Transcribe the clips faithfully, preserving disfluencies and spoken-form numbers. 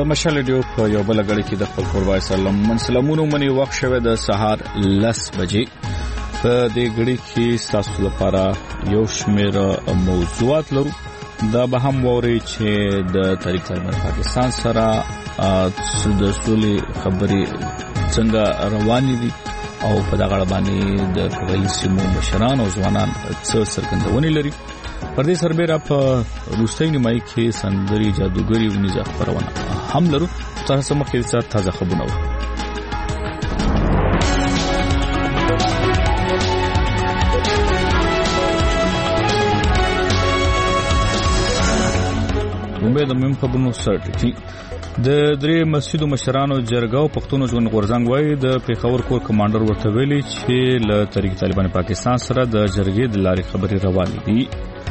د مشال ډیو په یو بل غړي کې د خپل قربای سلام منسلمونو منی وخت شوه د سهار لس بجې په دې غړي کې تاسو لپاره یو شمېر موضوعات لرو دا به هم ووري چې د تاریخ طالبان پاکستان سره د سولې خبرې څنګه روانې دي او په دغه اړه باندې د قبایلي سیمو مشران او ځوانان څه څرګندونې لري. پر دې سربېره په روسي نیمایي کې سندري جادوګري ونیزه خبرونه هم لرو. تاسو مخکې څه تازه خبرونه وو. امید مم خبرونو سره د درې مسجدو مشرانو جرګه او پښتون ژوند غورځنګ وایي د پیښور کور کمانډر ورته ویلي چې له تحریک طالبان پاکستان سره د جرګې د لارې خبرې روانې دي.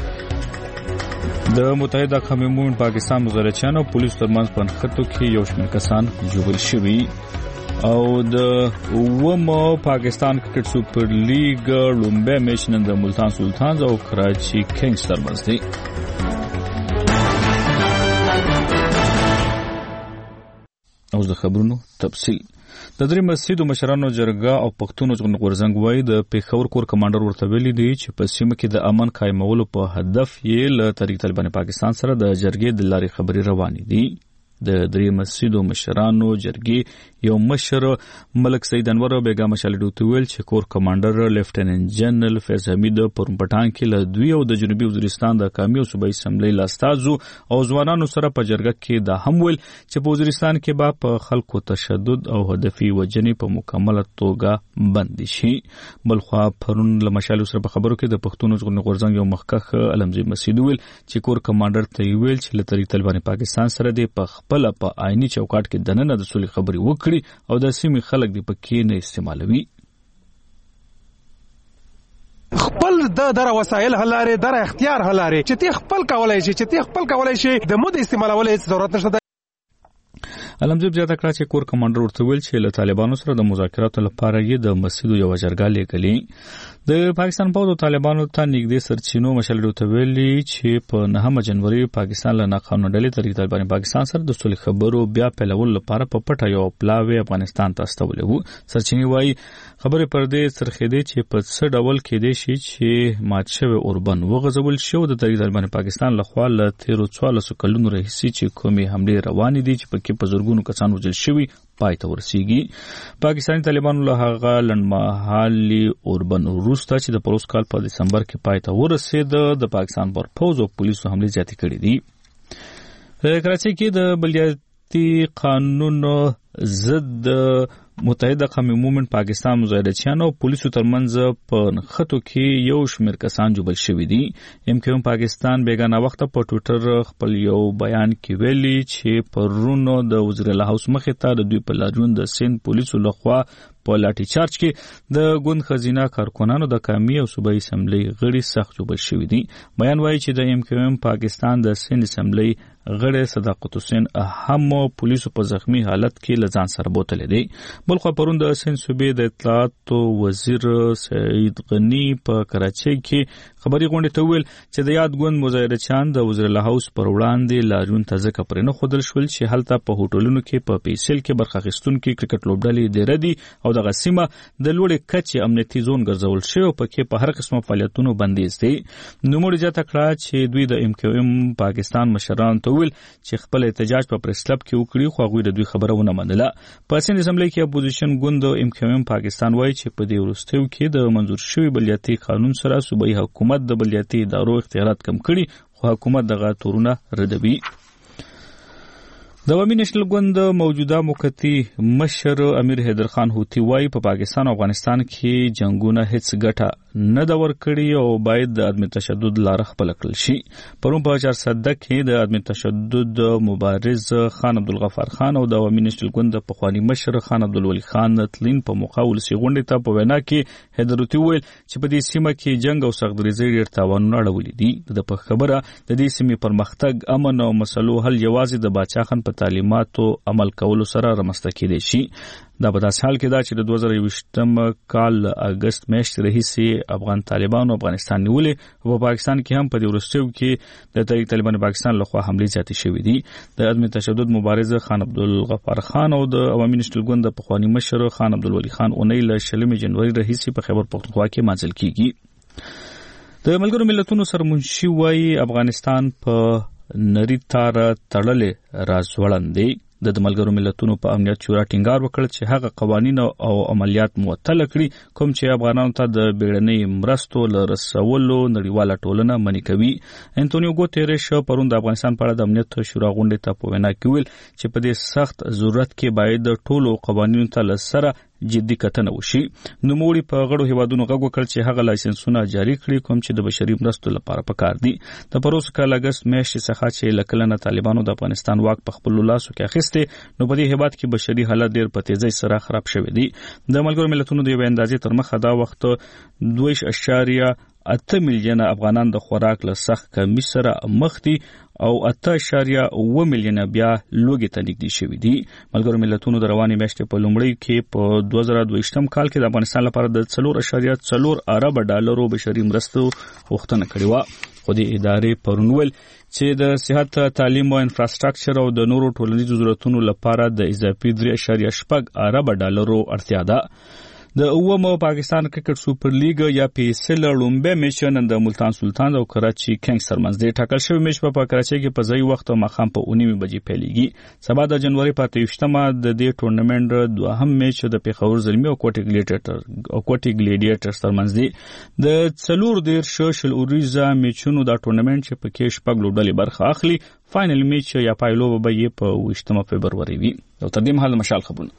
د متحده قومي مومن پاکستان مزارچیان او پولیس ترمنځ په نښتو کې یو شمېر کسان ژوبل شوي او د اووم پاکستان کرکټ سوپر لیګ لومبه میچ نن د ملتان سلطانز او کراچي کینګز ترمنځ دی. اوس د خبرونو تفصیل. د درې مسجدو مشرانو جرګه او پښتون ژوند غورځنګ وایي د پیښور کور کمانډر ورته ویلي دی چې په سیمه کې د امن قائمولو په هدف یې له تحریک طالبان پاکستان سره د جرګې د لارې خبرې روانې دي. د درې مسجدو مشرانو جرګې یو مشر ملک سید انور او بیگا مشال ډوته ویل چې کور کمانډر لیفټیننټ جنرال فیض حمید پرون پټان کې له دوی او د جنوبي وزیرستان د قومي او صوبایي اسمبلی لاستازو او ځوانانو سره په جرګه کې دا هم ویل چې په وزیرستان کې به په خلکو تشدد او هدفي وجنې په مکمله توګه بند شي. بلخوا پرون له مشال سره په خبرو کې د پښتون ژوند غورځنګ یو مخکخ علمزی مسعود ویل چې کور کمانډر ته ویل چې له تحریک طالبان پاکستان سره د په په آئینی چوکاټ کې دننه د سولې خبرې وکړي او د سیمې خلک دې پکې نه استعمالوي. خپل د در وسایل هلاره در اختیار هلاره چې تی خپل کولای شي چې تی خپل کولای شي د مود استعمالولو هیڅ ضرورت نشته. علمزیب زیاته کړه چې کور کمانډر ورته ویل چې له طالبانو سره د مذاکراتو لپاره یې د مسجدو یو جرګه لیکلې. د پاکستان پوځ او طالبانو ته نږدې سرچینو مشال ورته ویلي چې په نهمه جنوري پاکستان له ناقانونه ډلې تحریک طالبان پاکستان سره د سولې خبرو بیا پیلولو لپاره په پټه یو پلاوی افغانستان ته استولې وو. سرچینې وایي خبرې پر دې سرخېدې چې په څه ډول کېدې شي چې مات شوی اوربن وغځول شو د تحریک طالبان پاکستان لخوا له تیرو څوارلسو کلونو راهیسې چې کومې حملې روانې دي چې پکې په زرګونو کسان وژل شوي پای ته ورسیږي. پاکستاني طالبانو له هغه لنډمهالي اوربن وروسته چې د پروس کال په دسمبر کې پای ته ورسېد د پاکستان پر پوځ او پولیسو حملې زیاتې کړې دي. په کراچۍ کې د بلدیاتي قانون ضد متحده قومي مومن پاکستان مظاهرچیان او پولیسو ترمنځ په نښتو کې یو شمېر کسان جوبل شوي دي. ام کیو ام پاکستان بیگانه وخت په ټویټر خپل یو بیان کې ویلي چې پرون د وزیر اعلی هاوس مخې ته د دوی په لاریون د سند پولیسو لخوا په لاټي چارج کې د ګوند خزینه کارکونانو د قومي او صوبایي اسمبلی غړي سخت جوبل شوي دي. بیان وایي چې د ام کیو ام پاکستان د سند اسمبلی غړي صداقت حسین هم پولیسو په زخمی حالت کې لزان سره بوتل دي. بلخو پرون د سند صوبې د اطلاعات وزیر سعید غنی په کراچۍ کې خبري غونډه ته ویل چې د یاد ګوند مظاهرچیان د وزیر اعلی هاوس پر وړاندې لاریون ته ځکه پرې نه خودل شول چې هلته په هوټلونو کې په پیسل کې برخه اخیستونکو کرکټ لوبډلې ډېر دي او د غسیمه د لوړې کچې امنیتي زون ګرځول شوی او پکې په هر قسمه فعالیتونو بندیز دي. نوموړي زیاته کړه چې دوی د ام کیو ام پاکستان مشران ته ویل چې خپل احتجاج په پریس کلب کې وکړي خو هغوی د دوی خبره ونه منله. په سند اسمبلی کې اپوزیشن ګوند ام کیو ام پاکستان وایي چې په دې وروستیو کې د منظور شوی بلدیاتي قانون سره صوبایي حکومت د بلدیاتي ادارو اختیارات کم کړي خو حکومت دغه تورونه ردوي. د عوامي نېشنل ګوند موجوده موقتي مشر امیر حیدر خان هوتی وایي په پاکستان او افغانستان کې جنگونه هیڅ ګټه نه دا ورکړي او باید د عدم تشدد لاره خپل کړل شي. پرون په چارسده کې د عدم تشدد مبارز خان عبدالغفار خان او د عوامي نېشنل ګوند پخوانی مشر خان عبدالولي خان تلین په موقع ولسي غونډې ته په وینا کې حیدر هوتی ویل چې په دې سیمه کې جنگ او سختدریزۍ ډېر تاوانونه اړولي دي. د په خبره د دې سیمې پرمختګ امن او مسلو حل یوازې د باچا خان په تعلیماتو عمل کولو سره رامنځته کېدای شي. دا په داسې حال کې دا چې د دوه زره یوویشتم کال اگست میاشتې راهیسې چې افغان طالبانو افغانستان نیولې او پاکستان کې هم په دې وروستیو کې د تحریک طالبان پاکستان لخوا حملې زیاتې شوې دي. د عدم تشدد مبارز خان عبدالغفار خان او د عوامي نېشنل ګوند د پخوانی مشر خان عبدالولي خان اونۍ له شلمې جنوري راهیسې په خیبر پختونخوا کې مانځل کیږي. د ملګرو ملتونو سرمنشي وايي افغانستان په نری تار تړلې راځوړند دی. د ملګرو ملتونو په امنیت شورا ټینګار وکړ چې هغه قوانین او عملیات معطل کړي کوم چې افغانانو ته د بیړنۍ مرستو لرسولو نړیواله ټولنه منې کوي. انټونیو ګوتيريش پرون د افغانستان په اړه د امنیت شورا غونډې ته په وینا کې ویل چې په دې سخت ضرورت کې باید ټولو قوانینو ته له سره جدي کتنه وشي. نوموړي په غړو هیوادونو غږ وکړ چې هغه لایسنسونه جاری کړي کوم چې د بشري مرستو لپاره پکار دي. د پروس کال اگست میاشتې څخه چې لکلنه طالبانو د افغانستان واک په خپل لاسو کې اخیسته نو په دې هیواد کې بشري حالت ډیر په تیزی سره خراب شوی دی. د ملګرو ملتونو د یو اندازې تر مخه دا وخت دوه اشاریه اته میلیونه افغانان د خوراک له سخت کمی سره مخ دي او اته اشاریه اوه میلیونه بیا لوږې ته نږدې شوي دي. ملګرو ملتونو د روانې میاشتې په لومړي کې په دوه زره دوه کال کې د افغانستان لپاره د څلور اشاریه څلور ارب ډالرو بشري مرستو غوښتنه کړې وه. خو د ادارې پرون ویل چې د صحت تعلیم او انفراستراکچر او د نورو ټولنیزو ضرورتونو لپاره د اضافي درې اشاریه شپږ ارب ډالرو اړتیا ده. د اووم پاکستان کرکټ سوپر لیګ یا پی ایس ال لومبه میچ نن د ملتان سلطان او کراچي کنگز ترمنځ دی. ټاکل شوی میچ په کراچي کې په ځای وخت او مخام په اونیمه بجې پیلېږي. سبا د جنوري په اتهشتمه د دې ټورنمنت دوهم میچ د پیښور زلمي او کوټي ګلیډیټر او کوټي ګلیډیټر ترمنځ دی. د څلور دیر شل اوریزه میچونو د ټورنمنت چې په کې شپږ لوبډلې برخه اخلي. فائنل میچ یا پایلو به یې په اووه فبروري وي. او تر دې مهال مشال خبرونه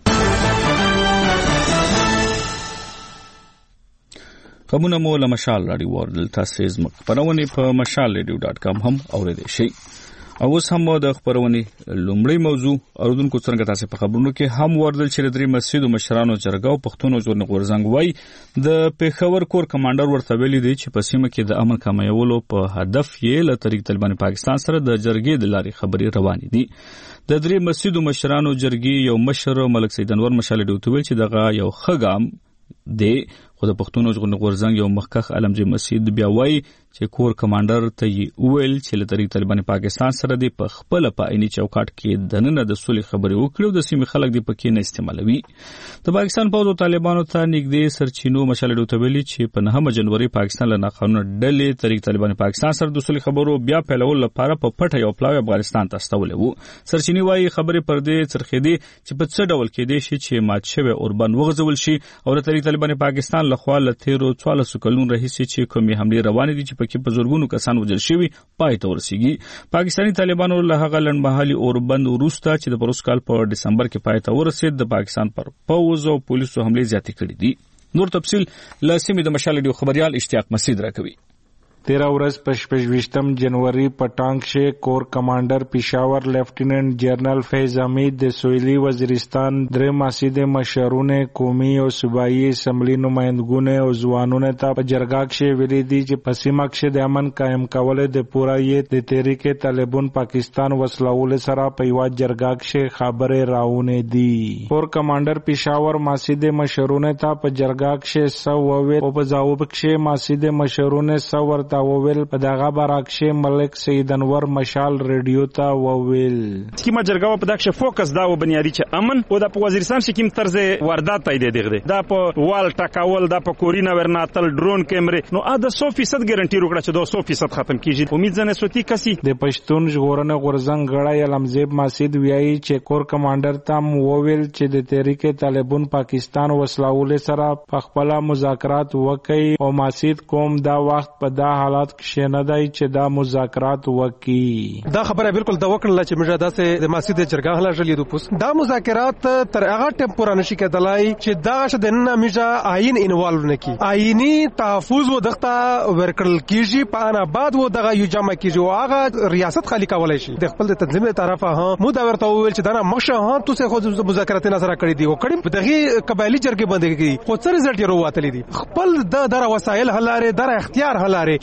خبرونه مو له مشال راډیو ورل تاسو زموږ خبرونه په مشال رادیو ډاټ کام هم اوریدئ شئ. او اوس هم د خبرونه لومړی موضوع اوردونکو څنګه تاسو په خبرونو کې هم وردل چې درې مسجد مشرانو جرګه او پښتون ژوند غورزنګ وای د پیښور کور کمانډر ورته ویلي دی چې په سیمه کې د امن کمایولو په هدف یې له طریق طالبان پاکستان سره د جرګې د لارې خبري روانې دي. د درې مسجد مشرانو جرګې یو مشر ملک سید انور مشال ډیوټ ویل چې دغه یو خګام دی. خو د پښتون ژوند غورزنګ یو مخکخ علمجي مسجد بیا وای چې کور کمانډر ته یې ویل چې له طریق طالبان پاکستان سره دی په خپل په عیني چوکاټ کې د نن د سولې خبرې وکړو د سیمې خلک دی پکې نه استعمالوي. د پاکستان په طالبانو ته نږدې سرچینو مشال ډیوټ ویلي چې په نهمه جنوري پاکستان له ناقانونه ډلې طریق طالبان پاکستان سره د سولې خبرو بیا پیلول لپاره په پټه یو پلاوی افغانستان ته استولې وو. سرچینی وایي خبرې پر دې څرخېدي چې په څه ډول کې دی چې مات شوی اوربان وغځول شي او د طریق طالبان پاکستان لخوا له تیرو څوارلسو کلونو راهیسې چې کومې حملې روانې دي چې پکې په زورګونو کسان وژل شوي پای ته ورسیږي. پاکستاني طالبانو له هغه لنډمهالي اوربند وروسته چې د پروس کال په ډسمبر کې پای ته ورسېد د پاکستان پر پوځ او پولیسو حملې زیاتې کړې دي. نور تفصیل له سیمې د مشال ډیو خبريال اشتیاق مسعود راکوي. तेरह वर्ष पचपचवीसम जनवरी पटांग से corps commander Peshawar lieutenant general Faiz Hameed सोयली वजीरिस्तान द्रे मासीद मशरून कौमी और सूबाई असम्बली नुमाइंदगों ने और जुवानों ने ता जरगाक से विली दी जे पश्चिमाक्ष अमन कायम कावले दे पूरा ये दे तहरीक तालिबान पाकिस्तान वसलाउल सरा पैवा जरगाक से खबरें राउने दी. कोर कमांडर पिशावर मासीद मशरून ता जरगाक से सवे उपजाउबक से मासीद मशरून सवर وویل په دغه برعکس ملک سید انور مشال ریډیو ته وویل کیما جرګه په دغه فوکس دا و بنیادی چې امن او د وزیرستان چې کوم طرز واردات تای دی دغه دا په وال ټاکاول دا په کورینا ورناتل ډرون کیمرې نو ا د سو فیصد ګارانټي وکړه چې دا سو فیصد ختم کیږي. امید زنه سوتی کسي د پښتون ژغورنه غورزنګ غړای علمزیب ماسید ویایي چې کور کمانډر تام وویل چې د تحریک طالبان پاکستان وسلاول سره په خپل مذاکرات وکړي او ماسید کوم دا وخت په دا حالات کې نه دی چې دا مذاکرات وکړي. دا خبره بالکل دا وکړه چې موږ داسې د ماسید جرګه هلا جلی د پوس دا مذاکرات تر هغه ټیم پورې نشي کېدلای چې دا شته نه موږ آئین انوالو نکي آئینی تحفظ و دغه ورکړل کیږي په انا بعد و دغه یو جمع کیږي او هغه ریاست خالی کولای شي د خپل تنظیم طرفه ها مو دا ورته ویل چې دا نه مخشه ها تاسو خو مذاکرات نه سره کړی دی او کړي دغه قبایلی جرګې باندې کیږي خو څه رزلټ یې ورواتلی دي خپل د در وسایل هلاره در اختیار هلاره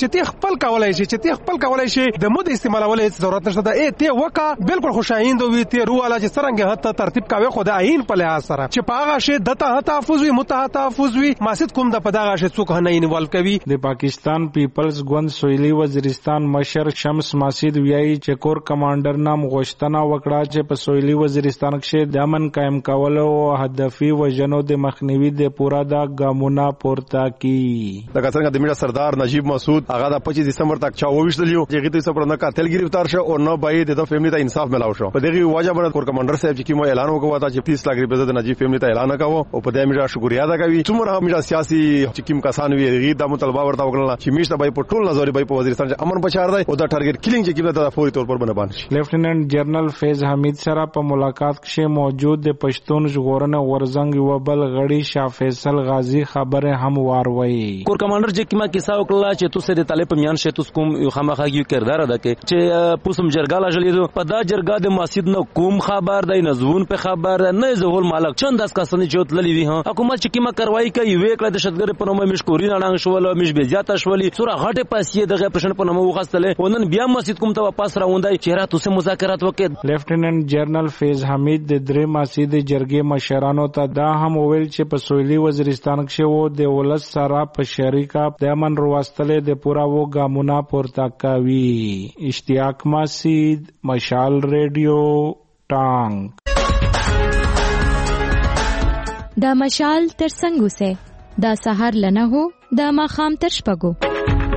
چې ته خپل کولای شي چې ته خپل کولای شي د مود استعمالولو ضرورت نشته دا ای ته وکا بالکل خوشایند وي ته رواله چې څنګه هته ترتیب کاوه خو د عین په لحاظ سره چې پاغه شي دته تحفظ وي متحفظ وي ماسد کوم د پداغه شي څوک نه انوالو کوي. د پاکستان پیپلز ګوند سویلي وزیرستان مشر شمس ماسد ویایي چې کور کمانډر نام غوښتنه وکړه چې په سویلي وزیرستان کې د امن قائم کولو او هدفي وژنو د مخنیوي د پورا د ګامونه پورته کی. لکه څنګه د میډیا سردار نجیب مسعود هغه د پچیس دسمبر تک چاوويش دلیو چې غیته سپر نه قاتل گرفتار شو او نه باید د فیملی ته انصاف ملاو شو. په دغه واجب باندې کور کمانډر صاحب چې کوم اعلان وکړ چې تیس لک روپیه د نجیب فیملی ته اعلان وکاو او په دې میډیا شکریا ادا کوي. څومره میډیا سیاسي چې کوم کسان وی غیر د مطالبه ورته وکړه چې میشته به په ټول نظر به په وزیرستان چې امن بچار دی او دا ټارګټ کلینګ چې کیږي د فوري تور پر باندې باندې. لیفټیننټ جنرال فیض حمید سره په ملاقات کې موجود د پښتون ژغورنه ورزنګ یو بل غړي شاه فیصل غازی خبره هم واروي. کور کمانډر چې کیما کیسه وکړه چې تاسو د طالب میان شه تاسو کوم یو خامخا یو کردار ادا کړي چې پوسم جرګاله جلیدو په دا جرګا د مسجد نو کوم خبر دی نزون په خبر نه زهول مالک چند اس کسانی چې تللی وی ها حکومت چې کیما کاروایی کوي وکړه د شتګر په نوم مشکورین اړنګ شول مش به زیاته شولي سوره غټه پاسې دغه پرشن په نوم وغستله ونن بیا مسجد کوم ته واپس راوندای چې را تاسو مذاکرات وکړي. لیفټیننټ جنرال فیض حمید د درې مسجد جرګې مشرانو ته دا هم ویل چې په سویلي وزیرستان کې وو د ولس سره په شریکه د امن روستلې د پورا وو ګامونه پورته کوي. اشتیاق مسجد مشال ریډیو ټانګ. دا مشال تر څنګه سه دا سحر لنه هو دا ماخام تر شپګو.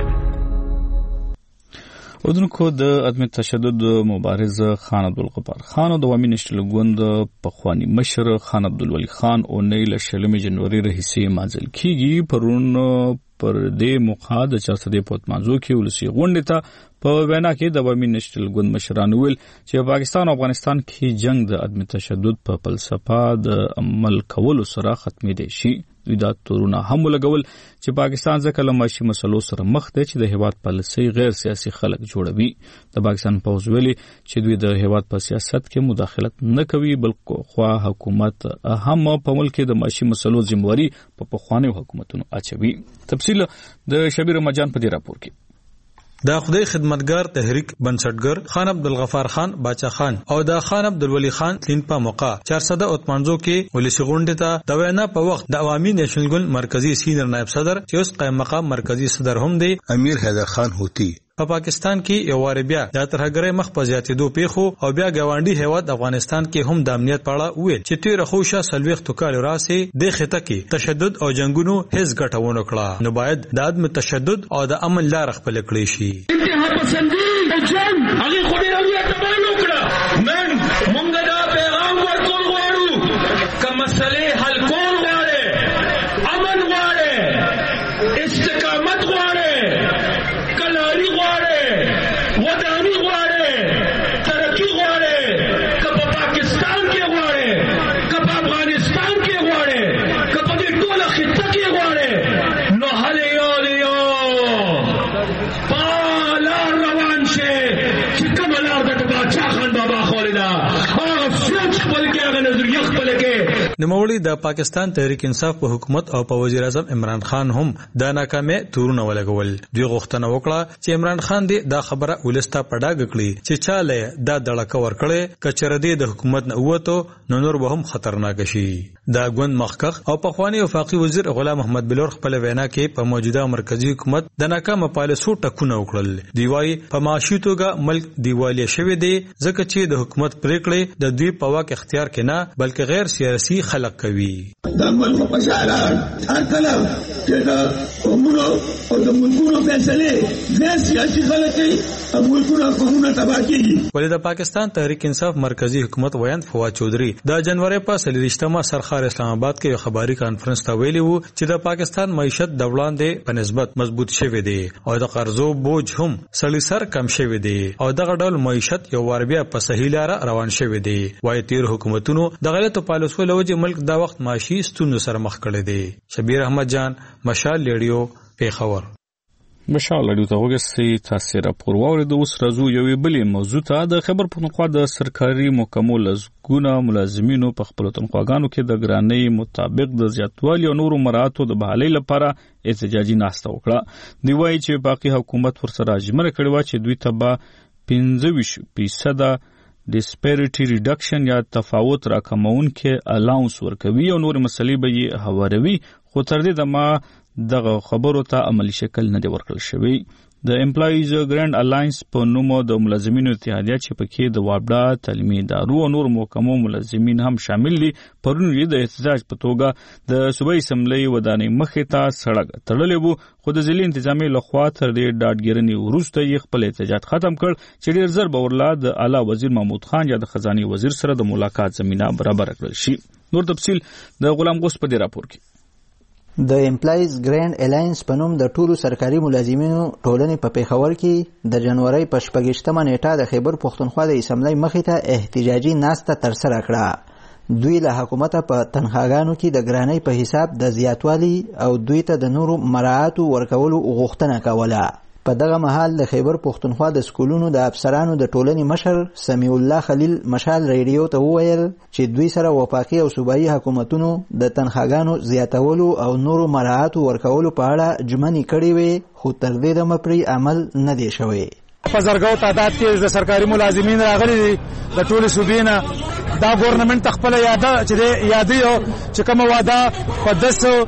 ودونکو د عدم تشدد مبارز خان عبدالغفار خان او د عوامي نېشنل ګوند پخوانی مشر خان عبدالولي خان او نیل شلمې جنوري رئیسي مازل کیږي پرون پر دې موخه د چارسدې پوت مانزو کې ولسی غونډه ته په وینا کې د عوامي نېشنل ګوند مشران ویل چې پاکستان او افغانستان کې جنگ د عدم تشدد په فلسفه د عمل کولو سره ختمې دي شي. دوی دا تورونه هم ولګول چې پاکستان ځکه له معاشي مسلو سره مخ دی چې د هیواد پالیسي غیر سیاسي خلک جوړوي. د پاکستان پوځ ویلي چې دوی د هیواد په سیاست کې مداخلت نه کوي بلکې خو حکومت هم په ملک کې د معاشي مسلو ذمہواری په پخوانیو حکومتونو اچوي. تفصیل د شبیر مجان په دې راپور کې. دا خدای خدمتگار تحریک بنسټګر خان عبدالغفار خان باچا خان او دا خان عبدالولی خان تلین په موقع چارسده اتمنځو کې ولسی غونډه ته د وینا په وخت د عوامي نېشنل ګوند مرکزی سینیئر نائب صدر چې اوس قائم مقام مرکزی صدر هم دی امیر حیدر خان هوتی په پا پاکستان کې یو وار بیا د ترهګرۍ مخ په زیاتېدو پیښو او بیا ګاونډي هیواد افغانستان کې هم د امنیت په اړه ویل چې تیر خوشا سلويخت کال راسي د خطه کې تشدد او جنگونو هیڅ ګټه ونه کړه نو باید د عدم تشدد او د امن لار خپل کړی شي. انتها پسندي او جنگ هغه خو دې راوي تبان وکړه نن موږ دا پیغام ورکول غواړو که مسلې حل کول غواړي امن غواړي استقامت غواړي کلاری غواړي ودانی غواړي ترقی غواړي که په پاکستان کې غواړي که په افغانستان کې غواړي که په دې ټوله خطه کې غواړي نو هله یو یو پالا روان شي چې کوم لار د باچا خان بابا خولدا هغه سوچ خپل کې هغه نظریه خپل کې. نوموړي د پاکستان تحریک انصاف په حکومت او په وزیر اعظم عمران خان هم د ناکامۍ تورونه ولګول. دوی غوښتنه وکړه چې عمران خان دې دا خبره ولستا پډاګ کړي چې چاله دا دړکه ورکړي کچره دې د حکومت نه وته نو نور به هم خطرناک شي. دا ګوند مخکخ او پخوانی وفاقي وزیر غلام محمد بلور خپل وینا کې په موجوده مرکزی حکومت د ناکامه پالیسو ټکونه وکړل. دی وايي په معاشي توګه ملک دیوالیه شوی دی ځکه چې د حکومت پریکړې د دوی په واک اختیار کې نه بلکې غیر سیاسي خلق کوي. د ملک په شعار هر کله چې د قومونو او د ملکونو فیصله غیر سیاسي خلک کوي او ملکونو قومونو تباہ کوي. ولې د پاکستان تحریک انصاف مرکزی حکومت ویاند فواد چودھری د جنوري په سلیریشتما سرخار اسلام آباد کې یو خبري کانفرنس ته ویلي وو چې د پاکستان معیشت د وړاندې په نسبت مضبوط شوی دی او د قرضو بوج هم سړی سر کم شوی دی او دغه ډول معیشت یو وار بیا په صحیح لار روان شوی دی. وایي تیر حکومتونو د غلطو پالیسو لوجه ملک دا وخت معاشي ستونزو سره مخ کړی دی. شبیر احمد جان مشال ریډیو پیښور. مشاله ډیو ته وګورئ تاسو راپور واورید اوس راځو یو بلې موضوع ته د خبر پښتونخوا د سرکاري محکمو لزګونه ملازمینو په خپل تنخواګانو کې د ګرانۍ مطابق د زیاتوالي او نورو مراعاتو د بحالۍ لپاره احتجاجي ناسته وکړه دی وایي چې باقي حکومت ورسره اجمره کړی و چې دوی ته به پنځه فیصد ډیسپیریټي ریډکشن یا تفاوت راکمون کې الاونس ورکوي او نور مسلې به یې هواروي خو تر دې دمه دغه خبرو ته عملی شکل نه دی ورکړل شوی د امپلایز ګرانډ الاینس په نوم د ملازمینو اتحادیه چې پکې د وابډا تعلیمي ادارو او نور محکمو ملازمین هم شامل دي پرون یې د احتجاج په توګه د صوبایي اسمبلی ودانۍ مخې ته سړک تړلی و خو د ضلعي انتظامیې لخوا تر دې ډاډګیرنې وروسته یې خپل احتجاج ختم کړ چې ډېر ژر به ورله د اعلی وزیر محمود خان یا د خزانې وزیر سره د ملاقات زمینه برابره کړل شي. نور تفصیل د غلام غوث په دې راپور کې. د امپلایز ګرانډ الاینس په نوم د ټولو سرکاري ملازمینو ټولنې په پیښور کې د جنوري په شپږشتمه نیټه د خیبر پښتونخوا د اسمبلی مخې ته احتجاجي ناسته ترسره کړه. دوی له حکومته په تنخواګانو کې د ګرانۍ په حساب د زیاتوالي او دوی ته د نورو مراعاتو ورکولو غوښتنه کوله. په دغه مهال د خیبر پښتونخوا د سکولونو د افسرانو د ټولنې مشر سمیع الله خلیل مشال ریډیو ته وویل چې دوی سره وفاقي او صوبایي حکومتونو د تنخواګانو زیاتولو او نورو مراعاتو ورکولو په اړه ژمنې کړې وې خو تر دې دمه پرې عمل نه دی شوی. په زرګو تعداد کې د سرکاري ملازمین راغلي دي د ټولې صوبې نه. دا ګورنمنټ خپل یاده چې یادي چې کومه واده په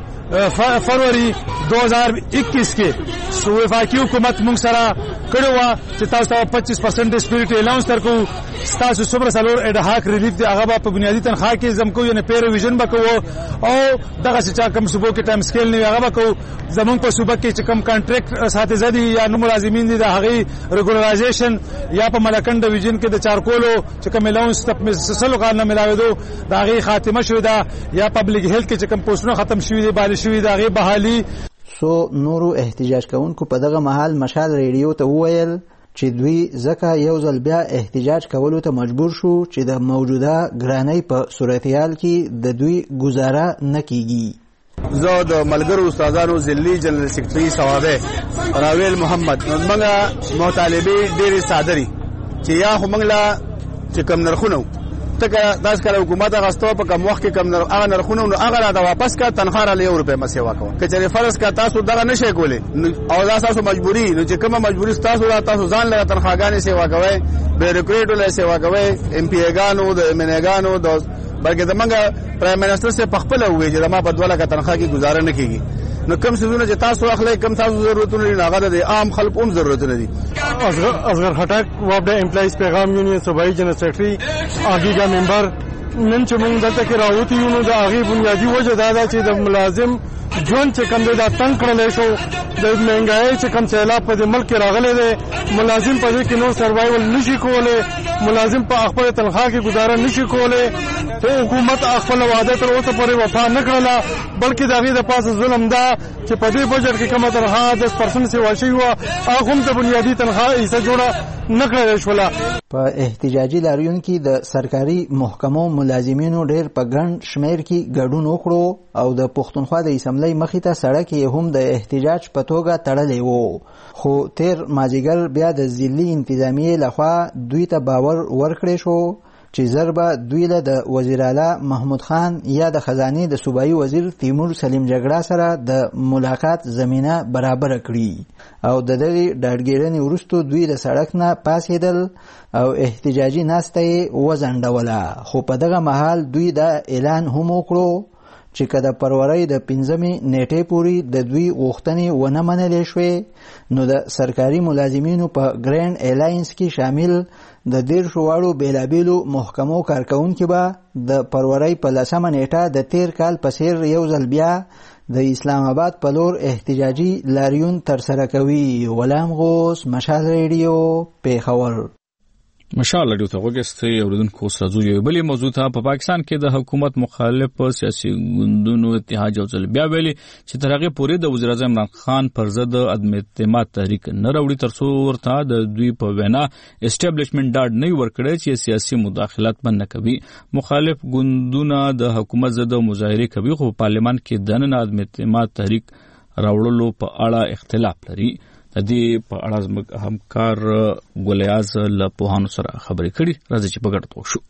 دس فروری دو ہزار اکیس کې وفاقي حکومت موږ سره کړی وه چې تاسو ته پچیس پرسنټ ډیسپیریټي الاونس درکوو ستاسو څومره څلور اډهاک ریلیف دی هغه به په بنیادي تنخوا کې زم کوو یعنې پی ریویژن به کوو او دغسې چا کوم صوبو کې ټایم سکیل نه وي هغه به کوو. زمونږ په صوبه کې چې کوم کانټریکټ ساتیزه دي یا نه ملازمین دي د هغې ریګولرایزیشن یا په ملکن ډویژن کې د چارکولو چې کوم الاونس سلو کال نه میلاوېدو د هغې خاتمه شوې ده یا پبلک هیلث کې چې کوم پوسټونه ختم شوي دي بالي شوي د هغې بحالي. سو نورو احتجاج کوونکو په دغه مهال مشال ریډیو ته وویل چې دوی ځکه یو ځل بیا احتجاج کولو ته مجبور شو چې د موجوده ګرانۍ په صورتحال کې د دوی گزاره نه کیږي. زه د ملګرو استادانو ضلعي جنرال سیکرټري صوابه راویل محمد موږ مطالبه ډېرې ساده دي چې یا خو موږ لا چې کم نرخونه تکه داس کله حکومت غاستو په کوم وخت کې کم هغه نرخونه نو هغه را د واپس کا تنخواه را یو روپے مسیوا کوه کچې فرض کا تاسو دغه نشئ کولی او دا تاسو مجبوری نو چې کومه مجبوری تاسو را تاسو ځان له تنخواګانې سیوا کوي بیروکریټو له سیوا کوي ایم پی ایګانو د منګانو د بلکې زمونږ پرایم منسٹر سے پخپل وې چې ما په دوله کا تنخواه کې گزاره نه کیږي. نو کم سيزونه چې تاسو اخلي کم تاسو ضرورتونه دي هغه د عام خلکو هم ضرورتونه دي. اصغر اصغر خټک وابډه امپلایز پیغام یونین صوبایي جنرال سیکرټري اګیګا ممبر نن چې موږ دلته کې راوتی یو نو د هغې بنیادي وجه دا ده چې د ملازم ژوند چې کوم دی دا تنګ کړلی شو د مهنګایۍ چې کوم سیلاب په دې ملک کې راغلی دی ملازم په دې کې نور سروایول نشي کولی ملازم په خپله تنخوا کې ګزاره نشي کولی حکومت خپله وعده تر اوسه پورې وفا نه کړله بلکې د هغې د پاسه ظلم دا چې په دې بجټ کې کومه تنخوا دس پرسنټ سیوا شوې وه هغه هم د بنیادي تنخوا حصه جوړه نه کړلی شوله. په احتجاجي لاریون کې د سرکاري محکمو ملازمینو ډېر په ګڼ شمېر کې ګډون وکړو او د پښتونخوا د اسمبلی مخې ته سړک یې هم د احتجاج په توګه تړلی و خو تیر مازدیګر بیا د ضلعي انتظامیې لخوا دوی ته باور ورکړی شو چې زر به دوی له د وزیر اعلی محمود خان یا د خزانې د صوبایي وزیر تیمور سلیم جګړه سره د ملاقات زمینه برابره کړي او د دغې ډاډګیرنې وروستو دوی د سړک نه پاسېدل او احتجاجي ناسته یې وځنډوله خو په دغه مهال دوی دا اعلان هم وکړو چې که د فروری د پنځمې نیټې پورې د دوی غوښتنې ونه منلې شوې نو د سرکاري ملازمینو په ګرانډ الاینس کې شامل د دیرشو واړو بېلابېلو محکمو کارکوونکي به د فروری په لسمه نیټه د تیر کال په څېر یو ځل بیا د اسلام آباد په لور احتجاجي لاریون ترسره کوي. غلام غوث مشال ریډیو پیښور. مشال ریډیو ته وګورئ اوریدونکو اوس راځو یو بلې موضوع ته. په پاکستان کې د حکومت مخالف سیاسي ګوندونو اتحاد یو ځل بیا ویلي چې تر هغې پورې د وزیر اعظم عمران خان پر ضد عدم اعتماد تحریک نه راوړي تر څو ورته د دوی په وینا اسټابلیشمنټ ډاډ نه ورکړی چې سیاسي مداخلت بند نه کوي. مخالف ګوندونه د حکومت ضد مظاهرې کوي خو پارلمان کې دننه عدم اعتماد تحریک راوړلو په اړه اختلاف لري. د دې په اړه زموږ همکار ګلیاز له پوهانو سره خبرې کړي. راځي چې په ګډه وشو.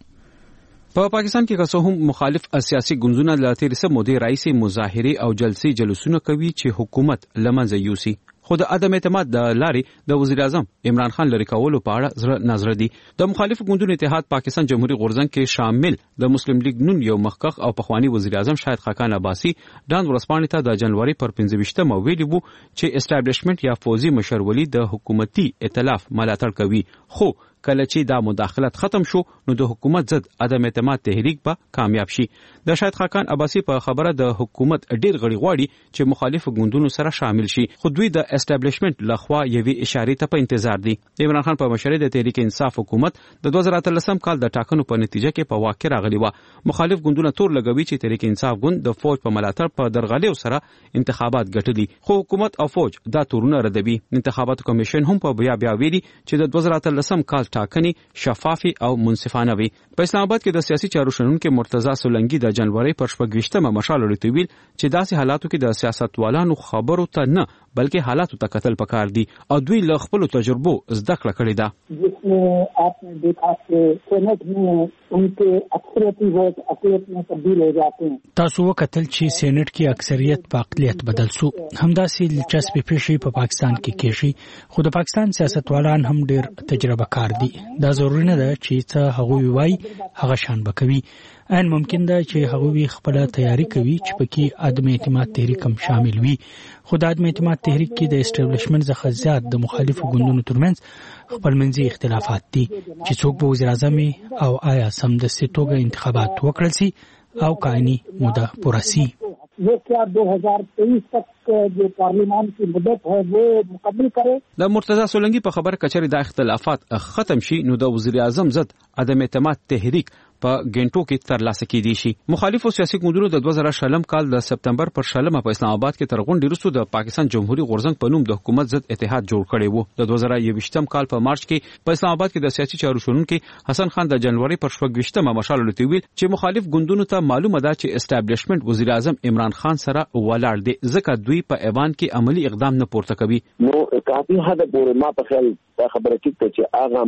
په پا پاکستان کې که هم مخالف سیاسي ګوندونه له تیر څه مودې راهیسې مظاهرې او جلسې جلوسونه کوي چې حکومت له منځه یوسي، خو د عدم اعتماد د لارې د وزیر اعظم عمران خان لري کولو په اړه زړه نظر دي. د مخالف ګوندونو اتحاد پاکستان جمهوریت غورځنګ کې شامل د مسلم لیگ نون یو مخکخ او پخوانی وزیر اعظم شاهد خاقان عباسی ډان ورسپانې ته د جنوري پر پنځه ویشتمه ویلي وو چې اسټابلیشمنت یا فوزي مشرولي د حکومتي ائتلاف ملاتړ کوي، خو کله چې دا مداخلت ختم شو نو د حکومت ضد عدم اعتماد تحریک به کامیاب شي. د شاهد خاقان عباسی په خبره د حکومت ډیر غړي غواړي چې مخالف ګوندونو سره شامل شي، خو دوی د اسټابلیشمنت لخوا یوې اشارې ته په انتظار دي. عمران خان په مشرۍ د تحریک انصاف حکومت د دوه زره اتلسم کال د ټاکنو په نتیجه کې په واقع راغلی و. مخالف ګوندونه تور لګوي چې تحریک انصاف ګوند د فوج په ملاتړ په درغلیو سره انتخابات ګټلي، خو حکومت او فوج دا تورونه ردوي. انتخاباتو کمیشن هم په بیا بیا ویلي چې د دوه زره اتلسم کال ټاکنې شفافي او منصفانه وي. په اسلام آباد کې د سیاسي چارو شنونکو مرتضی سولنګي د جنوري پر شپږویشتمه مشال لري ویل چې داسې حالاتو کې د سیاستوالانو خبرو ته نه بلکې حالاتو ته قتل پکار دي او دوی له خپل تجربو زده کړه کړې ده. जिसमें आपने देखा कि सेनेट में उनके अक्सरियती वोट अक़लियत में तब्दील हो जाते हैं. تاسو وکتل چې سېنات کې اکثریت په اقلیت بدل شو. همداسې دلچسپي پیښې په پاکستان کې کېږي، خو د پاکستان سیاستوالان هم ډېر تجربه کار دي. دا ضروري نه ده چې څه هغوی وایي هغه شان بکوي. ان ممکن ده چې هغوی خپل تیاری کوي چې پکې عدم اعتماد تحریک هم شامل وي، خو د عدم اعتماد تحریک کې د اسټابلیشمنت څخه زیات د مخالفو ګوندونو ترمنځ خپلمنځي اختلافات دي چې څوک به وزیر اعظم او آیا سمدستي توګه انتخابات وکړل سي او قانوني موده پوره سي. वो क्या दो हजार तेईस तक जो पार्लियामान की मुद्दत है वो मुकम्मल करे. د مرتضی سولنګي په خبره کچري د اختلافات ختم شي نو د وزیر اعظم ضد عدم اعتماد تحریک په ګنټو کې ترلاسه کېدی شي. مخالفو سیاسي ګوندونو د دوه زره شلم کال د سپتمبر پر شلمه په اسلام آباد کې تر غونډې وروسته د پاکستان جمهوریت غورځنګ په نوم د حکومت ضد اتحاد جوړ کړی وو. د دوه زره یوویشتم کال په مارچ کې په اسلام آباد کې د سیاسي چارو شنونکو حسن خان د جنوري پر شپږویشتمه مشال لري ویل چې مخالف ګوندونو ته معلومه ده چې اسټابلیشمنت وزیر اعظم عمران خان سره ولاړ دي، ځکه دوی په ایوان کې عملی اقدام نه پورته کوي. نو کافي حد پورې ما په خیال دا خبره کېږي چې هغه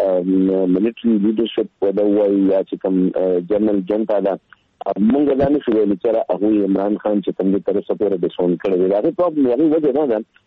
امر ملټري لیډرشپ د وایي یا چې کوم جنرال جنتا دا موږ دا نه شو ویل چې هغه عمران خان چې کوم طرف سپورټ د سون کړی دا په نوې وجه نه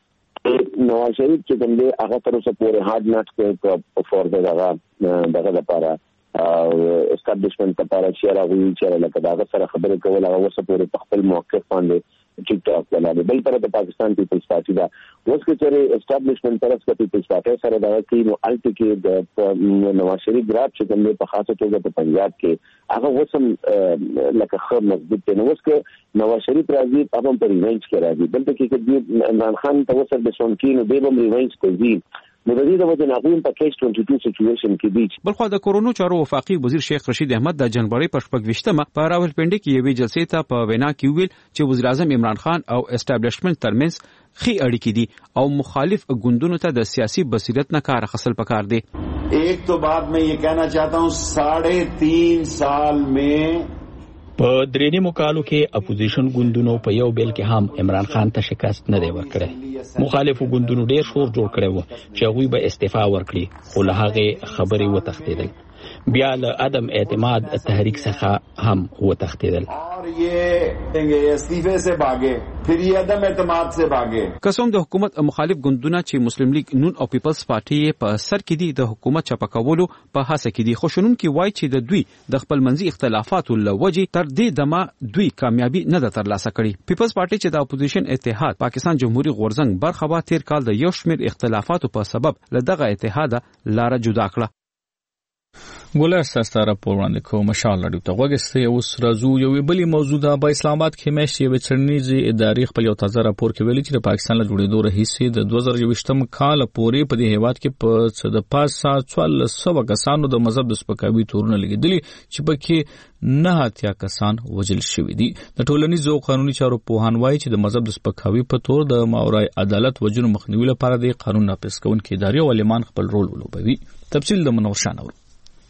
ده. نواز شریف چې کوم دی هغه طرف سپورټ هارد ناټ کوي فور دغه دغه لپاره اسټابلیشمنت لپاره چې راغوي چې لکه دا سره خبرې کول هغه وسپورټ په خپل موقف باندې ټیک ټاک ولاله. بل پر د پاکستان پیپلز پارټي دا اوس کې چې اسټابلیشمنت طرف څخه پیپلز پارټي سره دا کوي نو الټ کې د نواز شریف ګراف چې کوم په خاصه توګه په پنجاب کې هغه وسم لکه خر مضبوط دی. نو اوس کې نواز شریف راځي په هم پر ریونج کې راځي بلته کې چې عمران خان ته وسر د شونکین دی هم ریونج کوي. نو د دې د وجه نه غوښتل په کیس دوه دوه سچويشن کې دي. بلخو د کورونو چارو وفاقي وزیر شیخ رشید احمد د جنوري پر شپږویشتمه په راولپنډي کې یوې جلسې ته په وینا کې ویل چې وزیر اعظم عمران خان او اسټابلیشمنت ترمنځ خي اړیکې دي او مخالف ګوندونو ته د سیاسي بصیرت نه کار اخیستل پکار دي. ایک تو بات میں یہ کہنا چاہتا ہوں ساڑھے تین سال میں په درې نیمو کالو کې اپوزیشن ګوندونو په یو بیل کې هم عمران خان ته شکست نه دی ورکړی. مخالفو ګوندونو ډیر شور جوړ کړی و چې هغوی به استعفا ورکړي، خو له هغې خبرې وتښتېدل. بیا له عدم اعتماد تحریک څخه هم وتښتېدل. قسم د حکومت مخالف ګوندونه چې مسلم لیگ نون او پیپلز پارټي په سر کې دي د حکومت چپه کولو په هڅه کې دي، خو شنونکي وایي چې د دوی د خپل منځي اختلافاتو له وجې تر دې دمه دوی کامیابي نه ده ترلاسه کړې. پیپلز پارټي چې د اپوزیشن اتحاد پاکستان جمهوریت غورځنګ برخه وه تیر کال د یو شمېر اختلافاتو په سبب له دغه اتحاده لاره جدا کړه. ګولر ساستا راپور وړاندې کوم مشال راډیو ته وګورئ. اوس راځو یو بلی موضوع ده. په اسلام آباد کې میاشتې یو څرنیزي ادارې خپل یو تازه راپور کې ویلي چې د پاکستان له جوړېدو راهیسې د دوه زره یوویشتم کال پورې په دې هیواد کې په څه د پاسه څوارلس سوه کسانو د مذهب د سپکاوي تورونه لګېدلي چې پکې نه اتیا کسان وژل شوي دي. د ټولنیزو او قانوني چارو پوهان وایي چې د مذهب د سپکاوي په تور د ماورای عدالت وجونو مخنیوي لپاره د قانون نافذ کوونکې ادارې او عالمان خپل رول ولوبوي. تفصیل د منور شانور.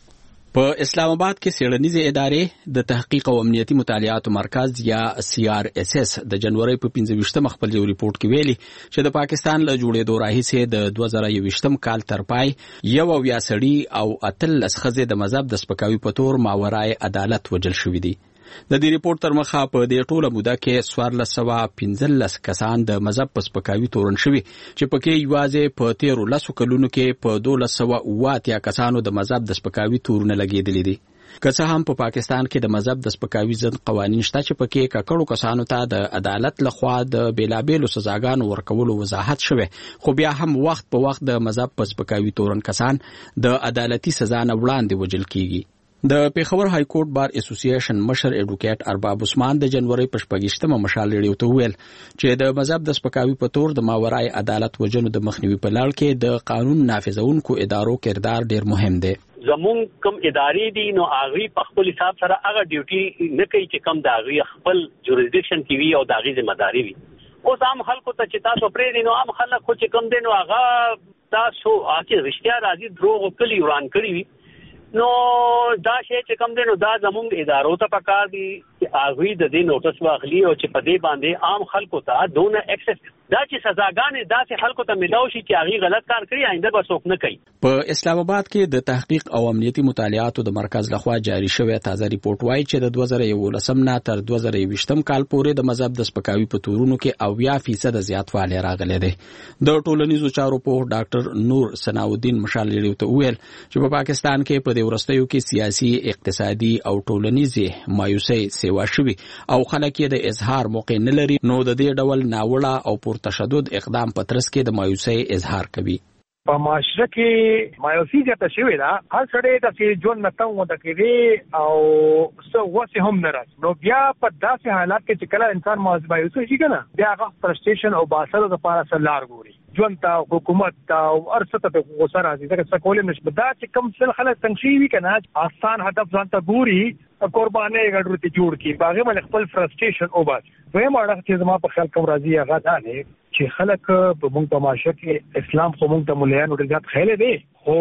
په اسلام آباد کې څېړنیزې ادارې د تحقیق او امنیتي مطالعاتو مرکز یا سی آر ایس ایس د جنوري په پنځه ویشتمه خپل یو ریپورت کې ویلي چې د پاکستان له جوړېدو راهیسې د دوه زره یوویشتم کال تر پای یو اویا سړي او اتلس ښځې د مذهب د سپکاوي په تور ماورای عدالت وژل شوي دي. د دې ریپورت تر مخه په دې ټوله موده کې څوارلس سوه پنځلس کسان د مذهب په سپکاوي تورن شوي چې پکې یوازې په تیرو لسو کلونو کې په دولس سوه اوه اتیا کسانو د مذهب د سپکاوي تورونه لګېدلي دي. که څه هم په پاکستان کې د مذهب د سپکاوي ضد قوانین شته چې پکې ککړو کسانو ته د عدالت لخوا د بیلابیلو سزاګانو ورکولو وضاحت شوی، خو بیا هم وخت په وخت د مذهب په سپکاوي تورن کسان د عدالتي سزا نه وړاندې وژل کیږي. د پیښور های کورټ بار اسوسییشن مشر ایډوکیټ ارباب عثمان د جنوري په شپږیشتمه مشال ریډیو ته وویل چې د مذهب د سپکاوي په تور د ماورای عدالت وژنو د مخنیوي په لړ کې د قانون نافذونکو ادارو کردار ډیر مهم دی. زمون کوم ادارې دي نو هغه په خپل حساب سره هغه ډیوټي نه کوي چې کوم د هغه خپل جوریسډکشن کې وي او د هغه ذمہ داری وي. اوس عام خلکو ته چې تاسو پرې دي نو عام خلک خو چې کوم دي نو هغه تاسو هغه رښتیا راځي دروغ کلی وران کړی وي نو دا شی چې کوم دی نو دا زموږ ادارو ته پکار دي چې هغوی د دې نوټس واخلي او چې په دې باندې عام خلکو ته دونه اکسس دا چې سزاګانې داسې خلکو ته ملاو شي چې هغوی غلط کار کړي آینده به څوک نه کوي. په اسلام آباد کې د تحقیق او امنیتي مطالعاتو د مرکز لخوا جاری شوی تازه ریپورت وایي چې د دوه زره یولسم نه تر دوه زره یوویشتم کال پورې د مذهب د سپکاوي په تورونو کې اویا فیصد زیاتوالی راغلی دی. د ټولنیزو چارو پوه ډاکټر نور ثناءالدین مشال ریډیو ته وویل چې په پاکستان کې په دې وروستیو کې سیاسي، اقتصادي او ټولنیزې مایوسۍ سیوا شوي او خلک یې د اظهار موقع نه لري، نو د دې ډول ناوړه او پرتشدد اقدام په ترڅ کې د مایوسۍ اظهار کوي. په معاشره کې مایوسي زیاته شوې ده، هر سړی د ژوند نه تنګ وده کېږي او څه وسې هم نه راځي. نو بیا په داسې حالات کې چې کله انسان مایوسه شي که نه، بیا هغه فرسټریشن او باسلو دپاره څه لار ګوري، ژوند ته، حکومت ته او هر څه ته په غوسه راځي. ځکه څه کولی نه شي. دا چې کوم څه خلک تنګ شوي وي که نه، آسان هدف ځان ته ګوري، قربانۍ ګډ ورته جوړ کړي، په هغې باندې خپل فرسټریشن وباسي. دویم اړخ چې زما په خیال کوم راځي هغه دا دی چې خلک په موږ په معاشره کې اسلام خو موږ ته ملیانو ډېر زیات خیلی دی، خو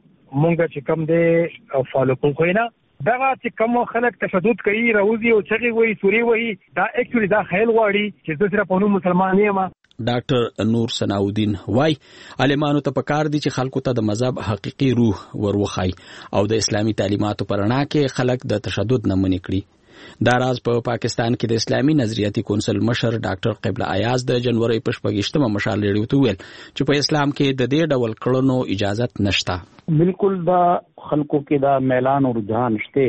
موږ چې کوم دی فالو کوو خو یې نه. دغه چې کوم خلک تشدد کوي، راوځي او چغې وایي، سورې وایي، دا اکچولي دا خیال غواړي چې زه صرف په نوم مسلمان یم. ډاکټر نور ثناءالدین وای عالمانو ته پکار دي چې خلکو ته د مذهب حقيقي روح وروخی او د اسلامي تعلیماتو پر رڼا کې خلک د تشدد نه منع کړي. دا راز په پا پاکستان کې د اسلامي نظریاتي کونسل مشر ډاکټر قبله ایاز د جنوري په شپږیشتمه مشال ریډیو ته ویل چې په اسلام کې د دې ډول کړنو اجازت نشته. بالکل دا خلکو کې دا میلان او رجحان شته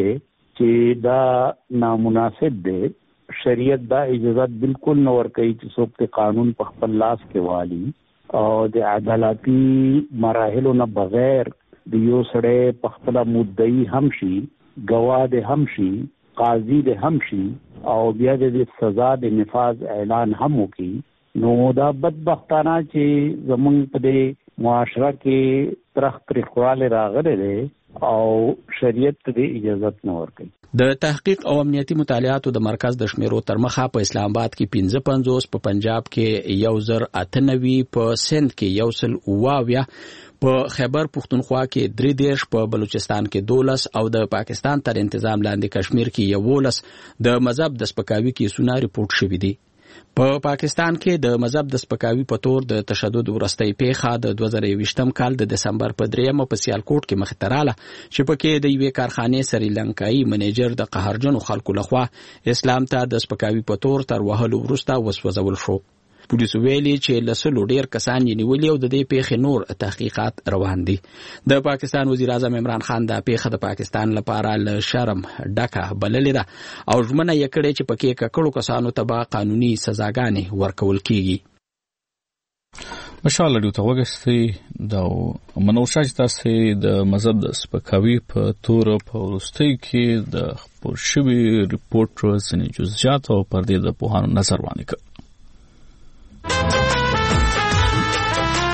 چې دا نامناسب دی. شریعت دا اجازت بالکل نه ورکوي چې څوک ته قانون په خپل لاس کې والي او د عدالتي مراحلو نه بغیر د یو سړی په خپل مدعي هم شي، ګواه د هم شي، قاضي د هم شي او بیا د سزا د نفاذ اعلان هم وکړي. نو دا بدبختانه چې زمونږ په دې معاشره کې ترخ تریخوالی راغلی دی او شریعت ته اجازت نه ورکوي. د تحقیق او امنیتي مطالعاتو د مرکز د شمیرو تر مخه په اسلام آباد کې پنځه پنځوس، په پنجاب کې یو زر اته نوي، په سند کې یو سل اوه اویا، په خیبر پختونخوا کې درې دېرش، په بلوچستان کې دولس او د پاکستان تر انتظام لاندې کشمیر کې یولس د مذهب د سپکاوي کیسونه ریپورټ شوي دي. په پاکستان کې د مذهب د سپکاوي په تور د تشدد وروستۍ پیښه د دوه زره یوویشتم کال د دسمبر په دریمه په سیالکوټ کې مخې ته راغله چې پکې د یوې کارخانې سریلانکایي منیجر د قهرجنو خلکو لخوا اسلام ته د سپکاوي په تور تر وهلو وروسته وسوځول شو. پولیسو ویلي چې لسلو ډیر کسان یې نیولي او د دې پیښې نور تحقیقات روان دي. د پاکستان وزیر اعظم عمران خان دا پیښه د پاکستان لپاره له شرم ډکه بللې ده او ژمنه یې کړې چې پکې ککړو کسانو ته به قانوني سزاګانې ورکول کیږي. مشال لري ته وګستي دا منوشا چې تاسو د مذهب د سپکاوي په تور په ورستۍ کې د خبر شوی ریپورت ځنې جزئیات او پردې د پوهانو نظر باندې کړ.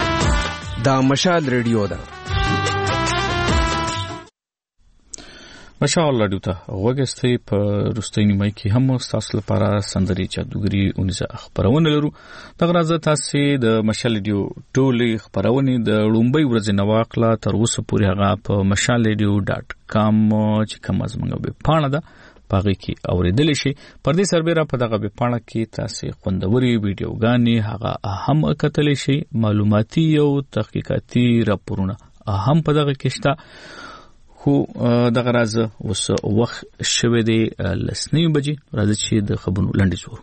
دا مشال ریډیو ده. ماشاءالله ډیوته وګستې په روستۍ نیمه کې هم تاسو لپاره سندري جادوګری اونیزه خبرونه لرو دغه راځه تاسو د مشال ریډیو ټولې خبرونه د لومبۍ ورځې نواقله تر اوسه پورې هغه په مشال ریډیو ډاټ کام چې کوم ازمنګ به پاڼه ده پاغي کې اوریدل شي پر دې سربېره په دغه به پاڼه کې تاسو خوندوري ویډیوګانې هغه هم کتل شي معلوماتي او تحقیقاتي راپورونه هم په دغه کې شته خو دغه راز اوس وخت شوه دی لسنی بجې راځي چې د خبرونو لاندې زور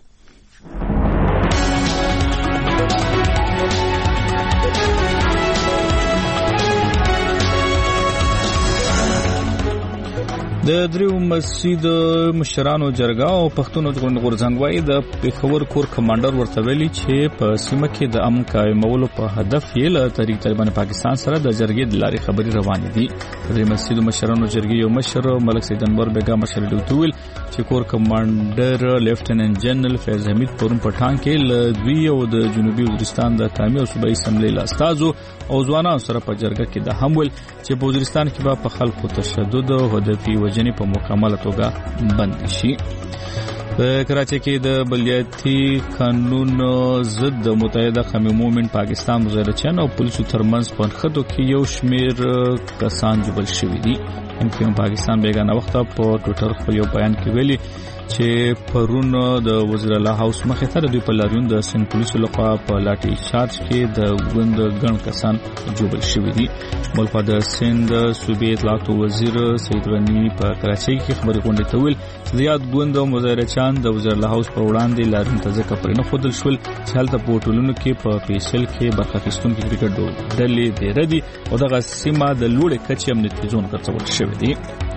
د دریو مسجد مشرانو جرګه او پښتون غورځنګ وايي د پیښور کور کمانډر ورته ویلي چې په سیمه کې د امن قائمولو په هدف یې له طریق طالبان پاکستان سره د جرګې د لارې خبري روانې دي د مسجد مشرانو جرګې یو مشر ملک سید انور بیگا مشر دوتویل چې کور کمانډر لیفټیننټ جنرال فیض حمید پرون پټان کې ل دوی او د جنوبي وزیرستان د قومي او صوبایي اسمبلی لاستازو او ځوانانو سره په جرګه کې د همول چې په وزیرستان کې به په خلکو تشدد او هدفي وجنې په مکمله توګه بند شي په کراچۍ کې د بلدیاتي قانون ضد متحده قومي مومنت پاکستان مظاهرچیان او پولیسو ترمنځ په خټو کې یو شمیر کسان جبل شوي دي هم پاکستان بیگانه وخت په ټوئیټر خپل یو بیان کې ویلي چې پرون د وزیر الله هاوس مخې ته د دوی په لاریون د سن پولیسو لخوا په لاټي چارج کې د غوند ګڼ کسان جوړل شوي دي بلخوا د سند صوبې اطلاعات وزیر سید غنی په کراچۍ کې خبري غونډه ته ویل چې زیات غوند او مظاهرچیان د وزیر الله هاوس په وړاندې لاریون ته ځکه پرې نه خودل شول چې هلته په ټولونو کې په فیصل کې برخه اخیستونکو کرکټ ډلې ډېر دي او دغه سیمه د لوړې کچې امنیتي زون ګرځول شوې دي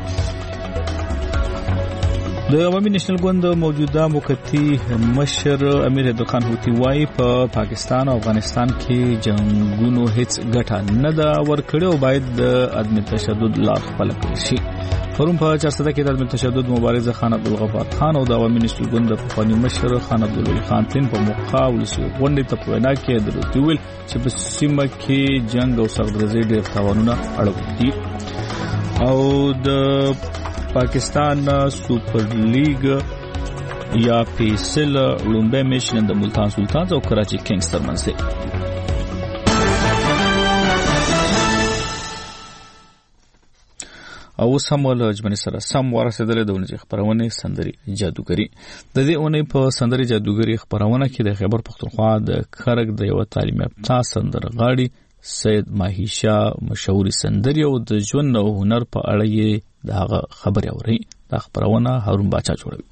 د عوامي نېشنل ګوند موجوده موقتی مشر امیر عبد الخان هوتی وايي په پا پاکستان او افغانستان کې جنگونو هیڅ ګټه نه دا ورکړي او باید د عدم تشدد لار خپل کړي شي پرون په چارسده کې د عدم تشدد مبارز خان عبدالغفار خان او د عوامي نېشنل ګوند په پخواني مشر خان عبدالولي خان تین په موقع ولسی غونډې ته په وینا کې درته ویل چې په سیمه کې جنگ او سرګرځي ډېر تاوانونه اړوي دي او د پاکستان سپر لیگ یا پیسل لومبه میشن د ملتان سلطانز او کراچي کینګز ترمنځ دی او سمول اجمنی سره سم ورسېدل د ونې خبرونه سندري جادوګری د دې اونۍ په سندري جادوګری خبرونه کې د خیبر پختونخوا د خرګ د یو تعلیم یافته سندرغاړي سید ماهیشا مشهوري سندري او د ژوند او هنر په اړه یې دغه خبري اوري د خبرونه هارون باچا جوړوي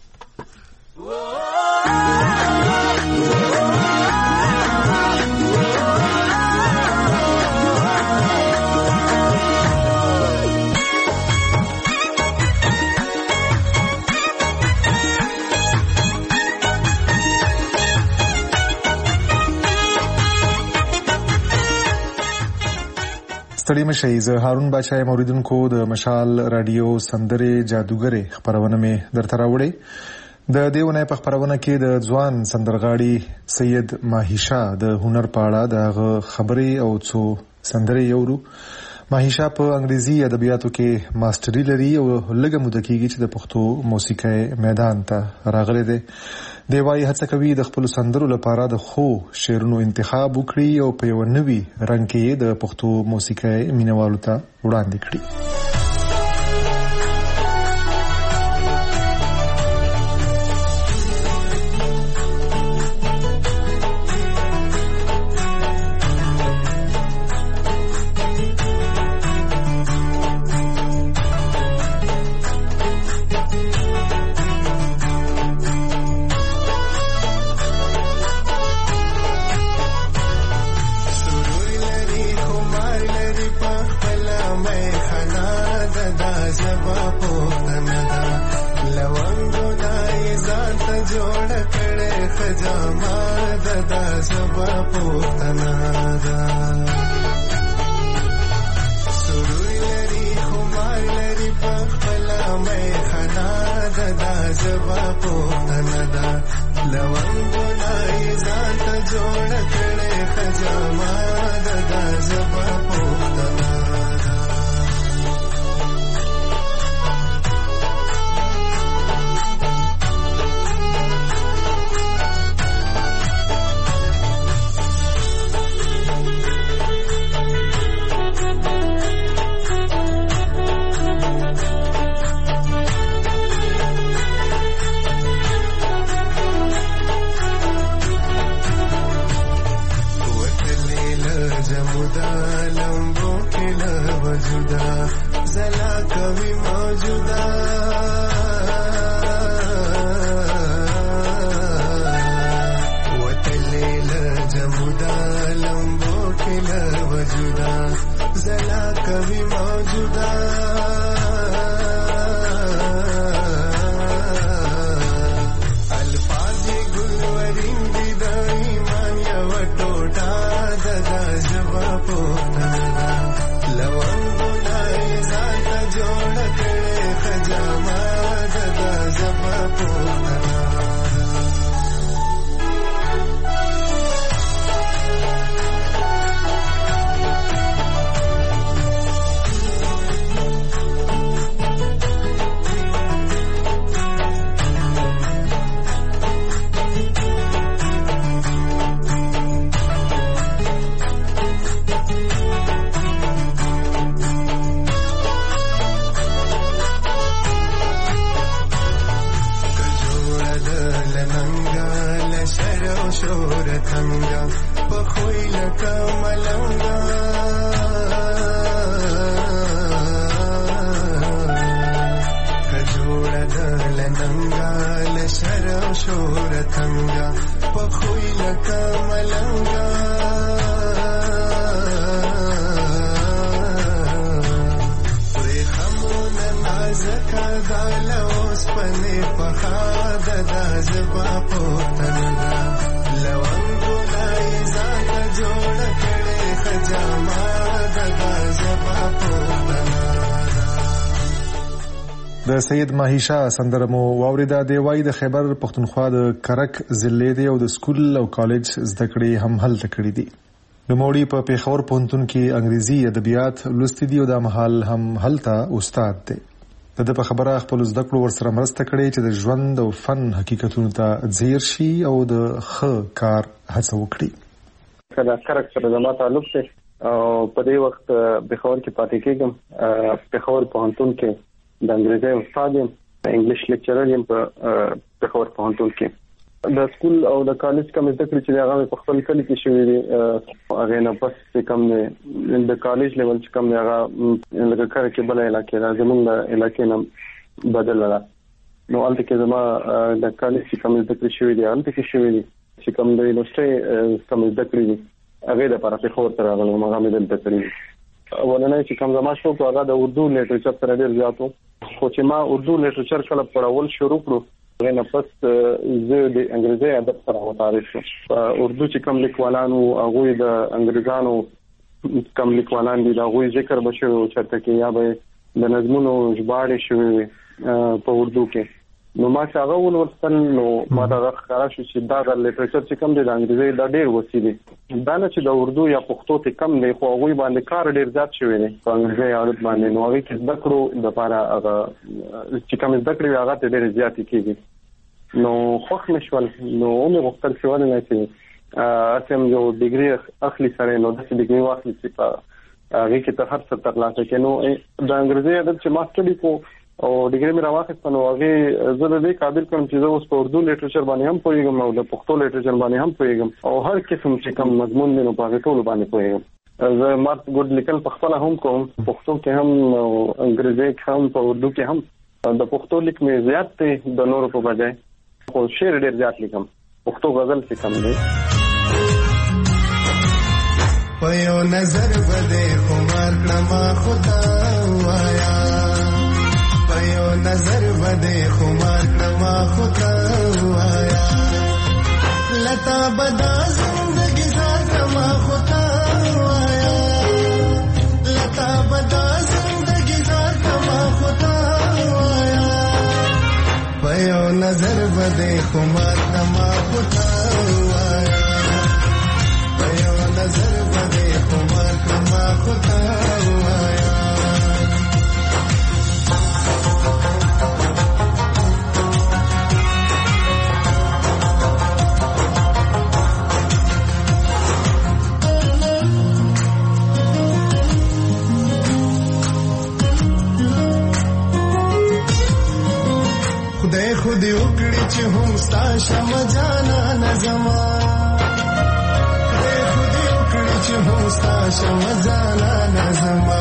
ستړي مشئ زه هارون باچا موریدونکو د مشال رادیو سندره جادوګری خبرونه مې درته راوړې د دیونه په خبرونه کې د ځوان سندرغاړي سید ماهیشا د هنر په اړه د خبرې او څو سندرې یورو ماهیشا په انګریزي ادبیاتو کې ماستری لري او لږه موده کېږي چې د پښتو موسیقۍ میدان ته راغلی دی دی وايي هڅه کوي د خپل سندرو لپاره د خو شعرونو انتخاب وکړي او په یو نوي رنګ کې د پښتو موسیقۍ مینوالو ته وړاندې کړي د سید ماهیشا سندره مو واوریده. دی وای د خیبر پښتونخوا د کرک ضلع دی او د سکول او کالج زده کړې هم هلته کړې دي. نوموړي په پیښور پوهنتون کې انګریزي ادبیات لوستي دي او د مهال هم هلته استاد دی. د دې په خبره خپل زده کړو ورسره مرسته کړې چې د ژوند او فن حقیقتونو ته ځیر شي او د ښه کار هڅه وکړي. کله کرک سره زما تعلق دی او په دې وخت پیښور کې پاتې کېږم. پیښور پوهنتون کې د انګریزي استاد یم، انګلیش لیکچرر یم په پیښور پوهنتون کې. د سکول او د کالج کوم زده کړې چې هغه په خپل کلی کې شوې دي، هغه نه پس کوم نه د کالج لیول چې کوم هغه لکه کار کې بل علاقې را زمونږ د علاقې نه بدل را نو الته کې زما د کالج کوم زده کړې شوې دي الته کې شوې دي چې کوم د یونیورسيټي کوم زده کړې دي هغه د لپاره پیښور ته راغلم. هغه مې دلته کړی. ولنه چې کوم زما شوق هغه د اردو لیټریچر سره ډېر زیاتو، خو چې ما اردو لیټریچر کله پړاول شروع کړو غوښنه پس زه د انګریزي ادب سره متعارف شوم. اردو چې کوم لیکوالانو هغه د انګریزانو کوم لیکوالان دي دا غوي ذکر بشو چرته کې یا به د نظمونو ژباړې شوې په اردو کې. نو ما چې هغه ولوستل نو ما دا ښکارا شو چې دا د لیټریچر چې کوم دی د انګریزي دا ډېر وسی دي. دا نه چې د اردو یا پښتو ته کم دی، خو هغه باندې کار ډېر زیات شوی دی په انګریزي اړه باندې. نو هغه چې د کړو د لپاره هغه چې کوم د کړو هغه ته ډېر زیات کیږي. نو خوښ نشول نو موږ وختل شو نه چې اسم یو ډیګري اخلي سره نو د ډیګري واخلي چې په هغه کې ته هر څه ترلاسه کړي. نو د انګریزي ادب چې ماستر دی کو او ډیګري مې راوخت نو هغه زه د دې قابل کوم چې زه اوس په اردو لیټریچر باندې هم پوهیږم او د پښتو لیټریچر باندې هم پوهیږم او هر قسم چې کوم مضمون دی نو په ټول باندې پوهیږم. زه مارت ګډ لیکل په خپل هم کوم، پښتو کې هم او انګریزي کې هم په اردو کې هم. د پښتو لیک مې زیات دی د نورو په بجای، خو شعر ډېر زیات لیکم. پښتو غزل څه کم دی. په یو نظر بده خمار کړما خدا وایا، یو نظر بده خمار کړما خدا وایا، لتا بدا زندگی زار کړما خدا وایا، لتا بدا زندگی زار کړما خدا وایا، په یو نظر بده خمار کړما خدا وایا، په یو نظر بده خمار کړما خدا وایا. خدای خود وکړي چې هم ستا شم جانا نظما، خدای خود وکړي چې هم ستا شم جانا نظما،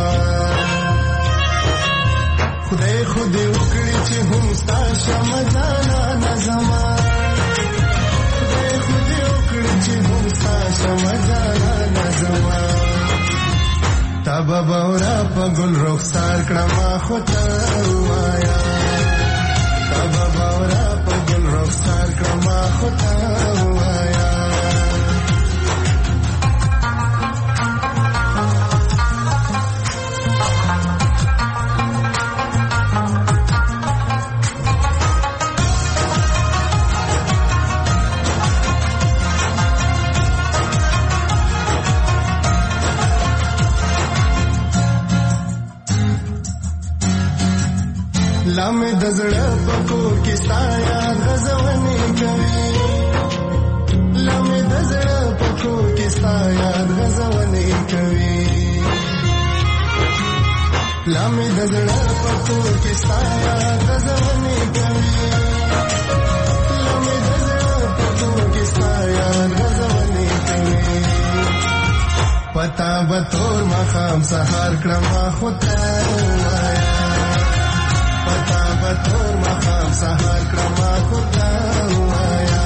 خدای خود وکړي چې هم ستا شم جانا نظما، خدای خود وکړي چې هم ستا شم جانا نظما. تا بابا په ګل رخسار کړما خدا وایا، بابا را په ګل رخسار کړما خدا لامې د زړه په کور کې ستا یاد غزونې کوي لامې د زړه په کور کې ستا یاد غزونې کوي لامې د زړه په کور کې ستا یاد غزونې کوي لامې د زړه په کور کې ستا یاد غزونې کوي پتا به تور مخام سهار کړم خو ته وایا پتا به تور مخام سهار کړم خو ته وایا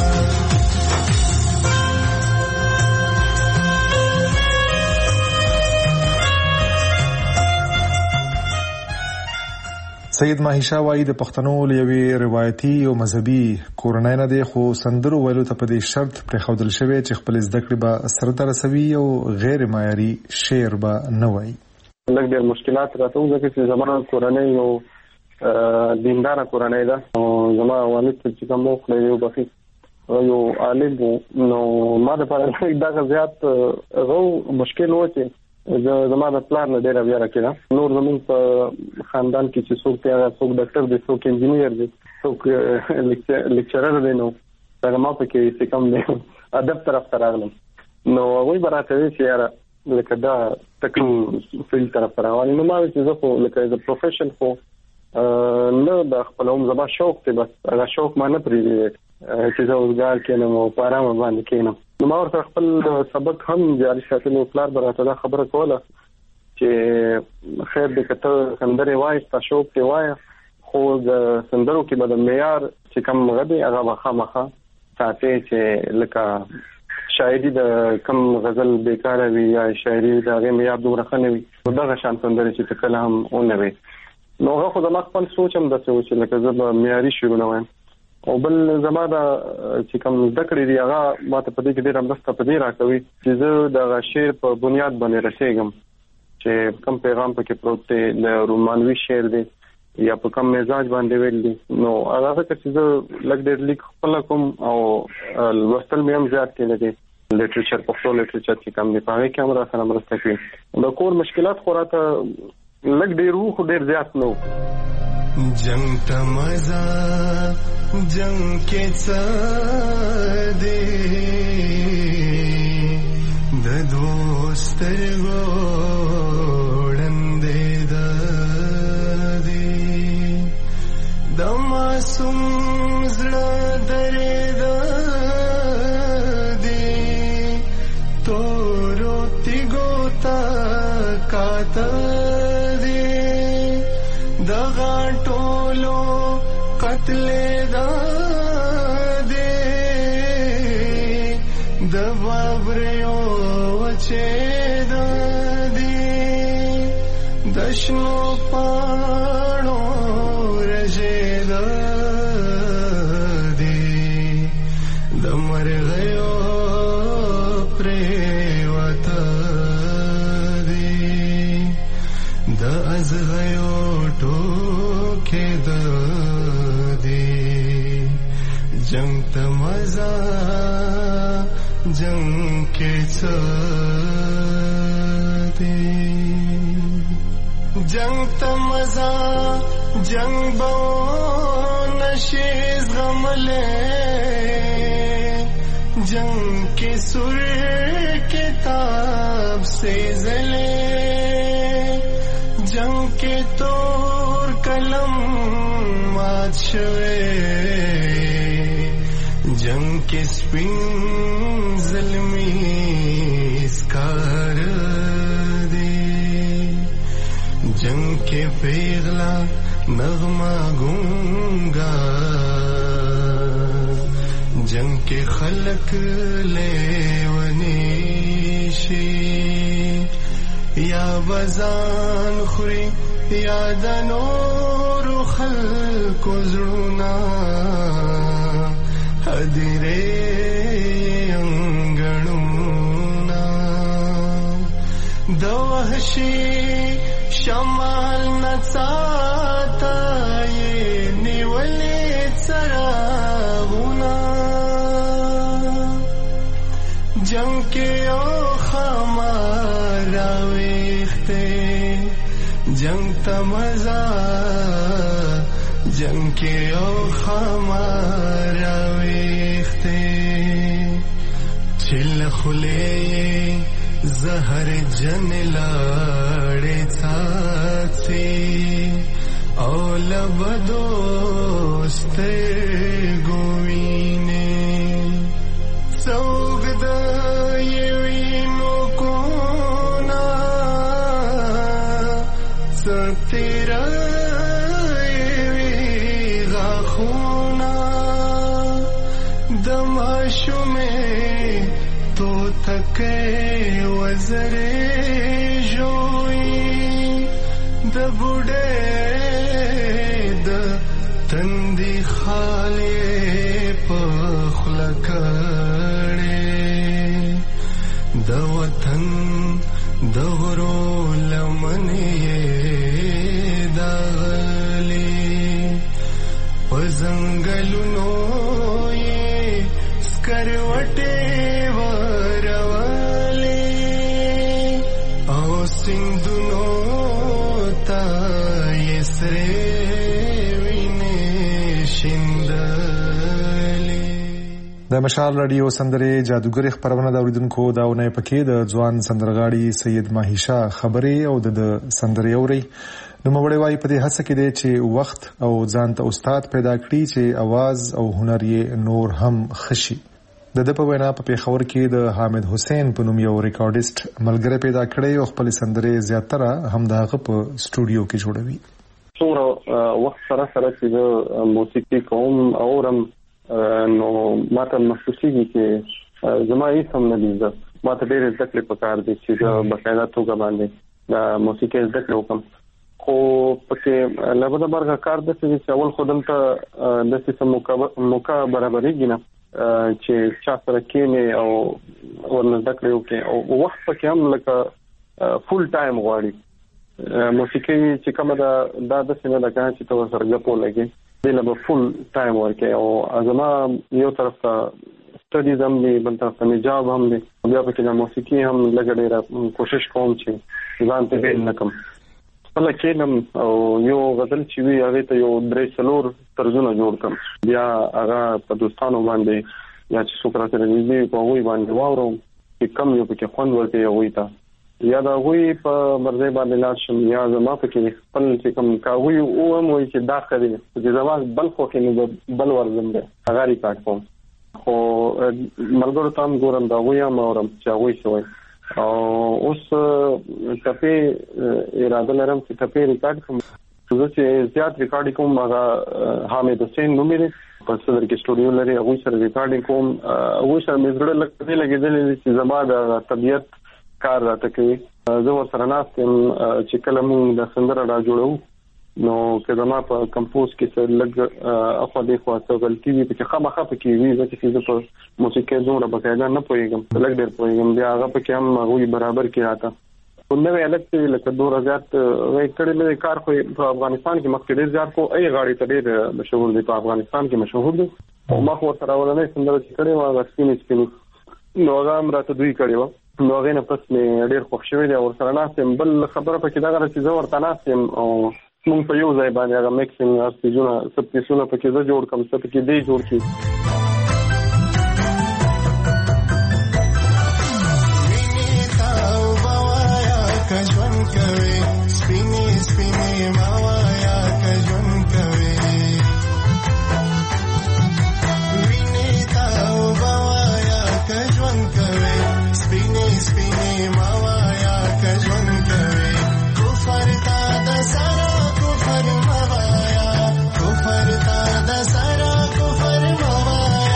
سید ماهیشا وایي د پښتنو لوي روایتي او مذهبي کورنۍ نه دی خو سندرو ویلو ته په دې شرط پر خوذل شوی چې خپل زده کړې به سره تر رسوي او غیر معیاري شعر به نه وایي. لږ ډېر مشکلات راته ځکه چې زموږ کورنۍ یو دینداره کورنۍ ده او زموږ والد چې کوم خو یو بخي یو عالم نو ما د پاره دا زیات غو مشکل و چې زما د پلان نه ډیره بیا راکړه نور زموږ په خاندان کې چې څوک ته څوک ډاکټر دی څوک انجینیر دی څوک لیکچرر دی نو دا ما په کې څه کم دی ادب طرف ته راغلم نو وای براته چې یاره لکه دا تکو فیل طرف ته راغلی نو ما چې زه خو لکه د پروفیشن خو نه د خپل هم زما شوق دی بس هغه شوق ما نه پریږدي چې زه اوسګار کینم او په آرامه باندې کینم نو ما ورته خپل سبق هم جاري ساتلو پلار براته دا خبره کوله چې خیر دې کته سندره وایي تاسو شوق دی وایي خو د سندرو کې به د معیار چې کم غدي هغه مخامخه ساتي چې لکه شاعري د کم غزل بیکاره وي یا شاعري د هغه معیار دومره ښه نه وي دغه شان سندره چې کله هم اون وي نو هغه خو زما خپل سوچ هم داسې و چې لکه زه به معیاري شعرونه وایم او بل زما دا چې کوم زده کړې دی هغه ماته په دې کې ډېره مرسته په دې راکوي چې زه د شعر په بنیاد باندې رسېږم چې کوم پیغام پکې پروت دی د رومانوي شعر دی یا په کوم مزاج باندې ویل دي نو هغه چې زه لږ ډېر لیک خپل کوم او لوستل مې هم زیات کړي دي لټریچر پښتو لټریچر چې کوم دی په هغه کې هم را سره مرسته کوي د کور مشکلات خو راته لږ ډېر وو خو ډېر زیات نه جنگ تمزا جنگ کے څادې د دوستر ګوړندې د دې د معصوم زړه درې د دې تورو تیګو تا کاته قتل دا دے د بابریو وچه دا دے دشنو پانو رجے دا دے د مرغیو پریوتا دے د ازغیو ټوکې دا جنگ تمزا جنگ کے څادې جنگ تمزا جنگ بو نشیز غملے جنگ کے سر کتاب سے زلے جنگ کے تور قلم مات شوے جنگ کے سپین ظلمی اسکار دے جنگ کے پیغلا نغمہ گونگا جنگ کے خلق لیونیشی یا بزان خوری یا دنور خلق زرونا حدیرے انگڑونا دوحشی شمال نڅاتا یہ نیولے چراغونا جنگ کے او خمارا ویختے جنگ تمزا جنگ کې او خمارا ویخته چل خله زهر جن لاړې څاڅي او لبدوسته ګوینه سوګدا یوینو کونا ستیرا یوی غاخونا دماشومه تو تکه وزره جوئی د بوډه د تندې خاله په خلکړې د وطن د غرو لمنې دغلي په ځنګلونو یې سکروټې ورولې او سیندونو ته یې سرې د مشال رادیو سندره جادوګر خبرونه د اوریدونکو دا ونه پکې د ځوان سندرغاړي سید ماهیشا خبرې او د سندره اوري نو مړی وای په دې هڅه کې دی چې وخت او ځان ته استاد پیدا کړي چې आवाज او هنر یې نور هم خشي د د په وینا په پیښور کې د حامد حسین په نوم یو ریکارډیست ملګری پیدا کړی او خپل سندره زیاتره هم دغه په سټوډیو کې جوړوي څومره وخت سره سره چې موسیقي کوم اورم نو ماته محسوسیږي چې زما یې سم نه دي ماته ډېر زده کړې پکار دي چې بقاعده توګه باندې د موسیقي زده کړې وکړم خو پکې لابد برګه کار د چې اول خو دلته د څه موقع برابرېږي نه چې چا سره کېنې او ورنه زده کړې وکړي او وخت پکې هم لکه فول ټایم غواړي موسیقي چې کومه دا د څه نه ده چې تو سره غپو لګي دله به فول ټایم ورکې او ازما یو طرف ته سټډیز هم دي بل طرف ته جاب هم دي بیا په کې د موسیقي هم لګړې کوشش کوم چې ځان ته بیل نکم خپل کېنم او یو غزل چې وی هغه ته یو درې څلور طرزونه جوړ کړم بیا هغه په دوستانو باندې یا چې څوک راته دې په وای باندې واورم چې کم یو په کې خوند ورته وي تا یا دا وی په مرزه باندې لاشم یا زما په کې خپل چې کوم کاوی او هم وي چې داخلي چې زواز بل خو کې بل ورزم ده هغه ریکارډ کوم خو ملګرو تام ګورم دا وی هم اورم چې وای شوی او اوس کپی اراده لرم چې کپی ریکارډ کوم چې زیات ریکارډ کوم هغه حامد حسین نوم لري په صدر کې سټوډیو لري هغه سره ریکارډینګ کوم هغه سره مې زړه لګې لګېدل چې زما د طبيعت کار راته کوي زه ورسره ناستم چې کله موږ د سندره را جوړو نو که زما په کمپوز کې څه لږ اخوا دې خوا څه غلطي وي چې خامخا پکې وي ځکه چې زه په موسیقۍ دومره بقاعده نه پوهېږم لږ ډېر پوهېږم بیا هغه پکې هم هغوی برابر کړي راته خو نوی الګ چې لکه دومره زیات غږ کړی مې کار خو په افغانستان کې مخکې ډېر زیات خو ای غاړې ته ډېر مشهور دی په افغانستان کې مشهور دی او ما خو ورسره اولنۍ سندره چې کړې وه هغه سپینې سپینې نو هغه هم راته دوی کړې وه نو هغې نه پس مې ډېر خوښ شوی دی ورسره ناست یم بل خبره پکې دغه ده چې زه ورته ناست یم او موږ په یو ځای باندې هغه میکسینګ هغه څیزونه څه پیسونه پکې زه جوړ کړم څه پکې دی جوړ کړي Sara ko farmaya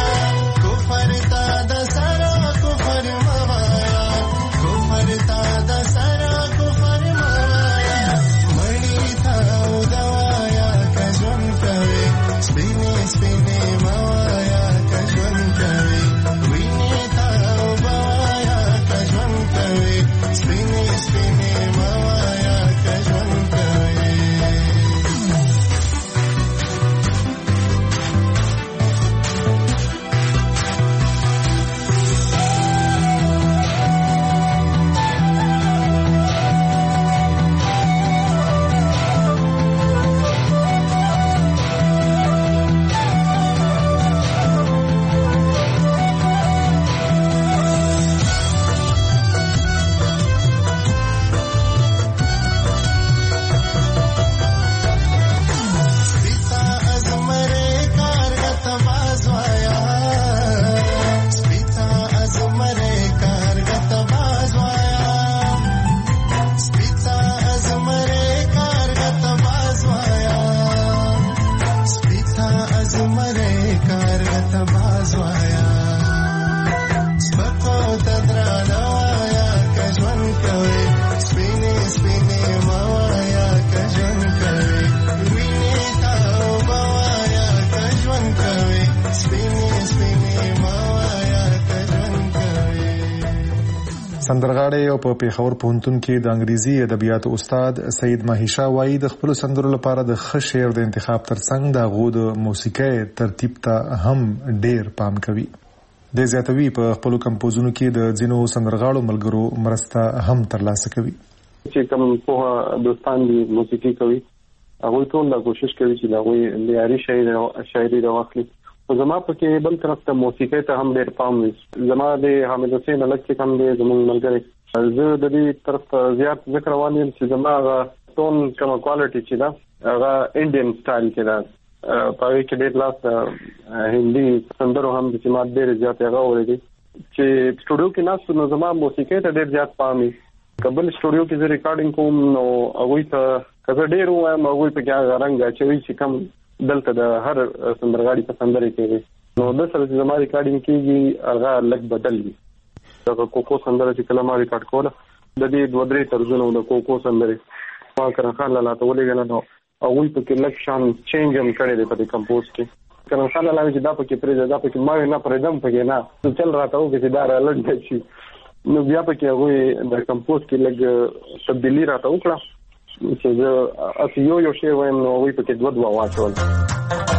سندرغاړی او په پیښور پوهنتون کې د انګریزي ادبیاتو استاد سید ماهیشا وایي د خپل سندرو لپاره د ښه شعر د انتخاب ترڅنګ د هغو د موسیقۍ ترتیب ته هم ډیر پام کوي. د زیاتوي په خپل کمپوزونو کې د ځینو سندرغاړو ملګرو مرسته هم ترلاسه کوي. چې کوم په دوستان دي موسیقي کوي هغه ټول د کوشش کوي چې دا وي لیاري شاعري شاعري د واخلي. خو زما په کې بل طرف ته موسیقۍ ته هم ډېر پام وي. زما د حامد حسین الګ چې کوم دی زموږ ملګری زه د دې طرف ته زیات ذکر روان یم چې زما هغه ټون کومه کوالټي چې ده هغه انډین سټایل کې ده. په هغې کې ډېر لاس هندي سندرو هم چې ما ډېرې زیاتې هغه اورېدې چې سټوډیو کې ناست نو زما موسیقۍ ته ډېر زیات پام وي. که بل سټوډیو کې زه ریکارډینګ کوم نو هغوی ته که زه ډېر ووایم هغوی پکې هغه رنګ اچوي چې کوم دلته د هر سندرغاړي په سندره کې نو د سره چې زما ریکارډینګ کېږي هغه لږ بدل وي. دغه کوکو سندره چې کله ما ریکارډ کوله د دې دوه درې طرزونه د کوکو سندرې ما کرن خان لاله ته ولېږله نو هغوی پکې لږ شان چینج هم کړی دی په دې کمپوز کې. کرن خان لاله چې دا پکې پرېږده دا پکې ما نه پرېږدم پکې نه چل راته وکړي چې دا رالنډ شي نو بیا پکې هغوی د کمپوز کې لږ تبدیلي راته وکړه چې زه اصل یو یو شی وایم نو هغوی پکې دوه دوه واچول.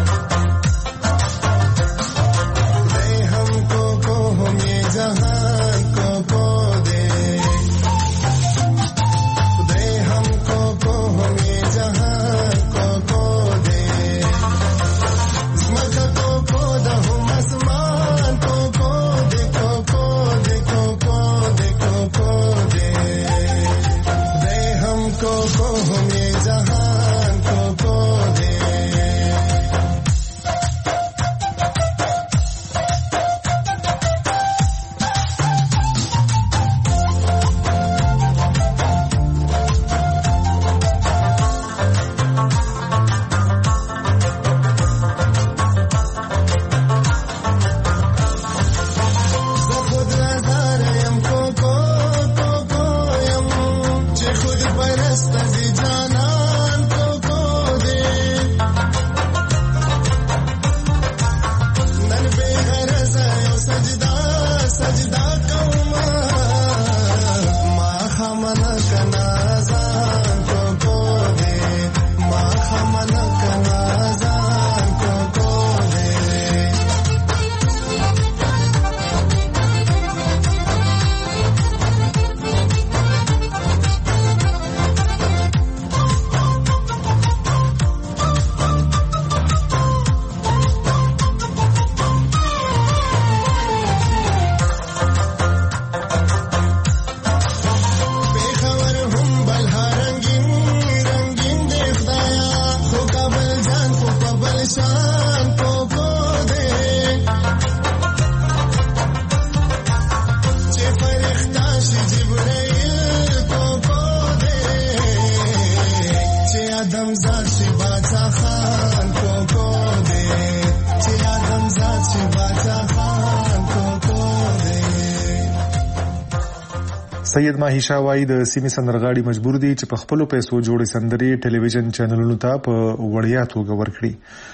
سید ماهیشا وایي د سیمې سندرغاړي مجبور دي چې په خپلو پیسو جوړې سندرې ټلویزیون چینلونو ته په وړیا توګه ورکړي.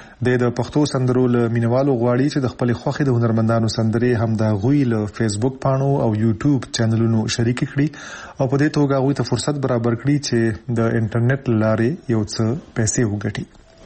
د پښتو سندرو له مینوالو غواړي چې د خپلې خوښې د هنرمندانو سندرې هم د هغوی له فیسبوک پاڼو او یوټیوب چینلونو شریک کړي او په دې توګه هغوی ته فرصت برابر کړي چې د انټرنیټ له لارې یو څه پیسې وګټي.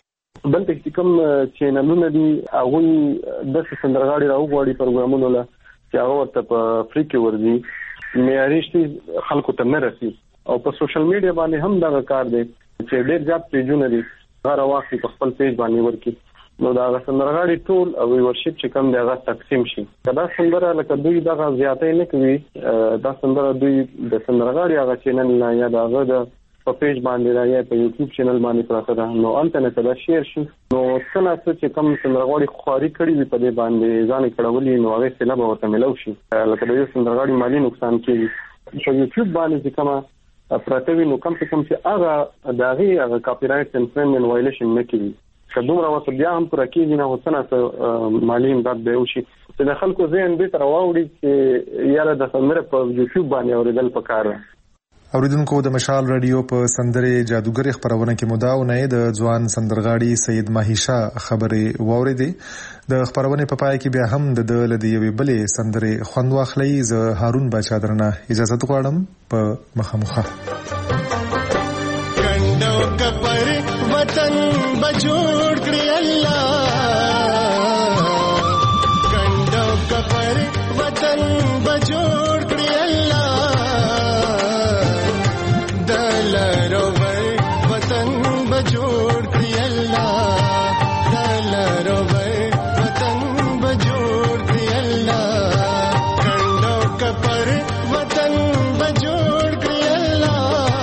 بل چې کوم چینلونه دي هغوی داسې سندرغاړي راوغواړي پروګرامونو له چې هغه ورته په فری کې ورځي معیاري شي خلکو ته نه رسي او په سوشل میډیا باندې هم دغه کار دی چې ډېر زیات پیجونه دي هغه واخلي په خپل پیج باندې ورکړي نو دا سندرغاړي ټول او ورشپ چې کوم دی هغه تقسیم شي. کدا سندره لکه دوی دغه زیاتې نه کوي دا سندره دوی د سندرغاړي هغه چینل نه یا دغه د په پیج باندې را یا په یوټیوب چینل باندې پراته ده نو انت نه کدا شیر شي نو څنګه چې کوم سندرغاړي خواري کړی وي په دې باندې ځان کړولې نو هغه سلا به ورته ملو شي لکه د یو سندرغاړي مالی نقصان کیږي په یوټیوب باندې چې کومه پراته وي نو کم څه کم چې هغه داغي هغه کاپی رائټ انفرینجمنت وایلیشن نه کوي کدومره وسه بیا هم پر کېږي نه وسنه مالی امداد به وشي چې د خلکو ذهن دې تر واوړي چې یاره د سندره په یوټیوب باندې اوریدل پکاره. اوریدونکو د مشال رادیو په سندره جادوګر خبرونه کې مداونه د ځوان سندرغاړي سید ماهیشا خبرې واوریدې د خبرونه په پای کې بیا هم د دل د یوې بلې سندره خوند واخلي. ز هارون باچا درنه اجازه غواړم په مخامخه. کندو کپر وطن بجوړ کړی الله کندو کپر وطن بجوړ کړی الله دلارو وطن بجوړ کړی الله دلارو وطن بجوړ کړی الله کندو کپر وطن بجوړ کړی الله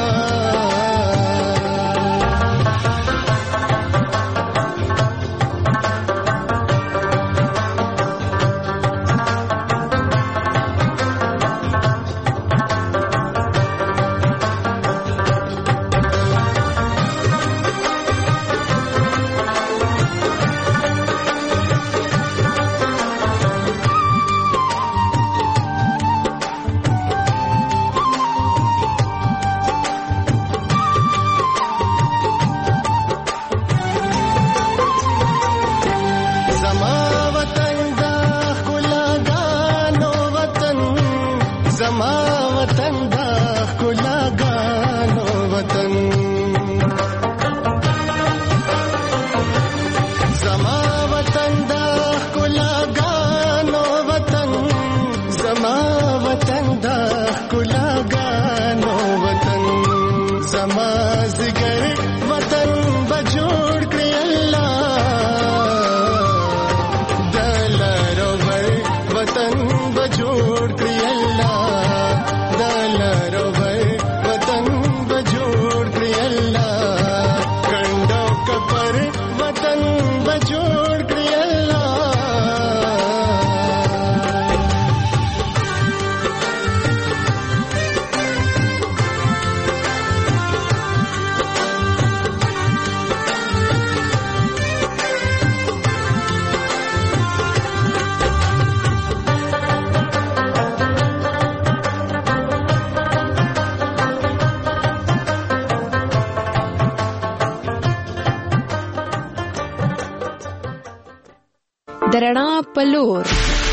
درنا پلور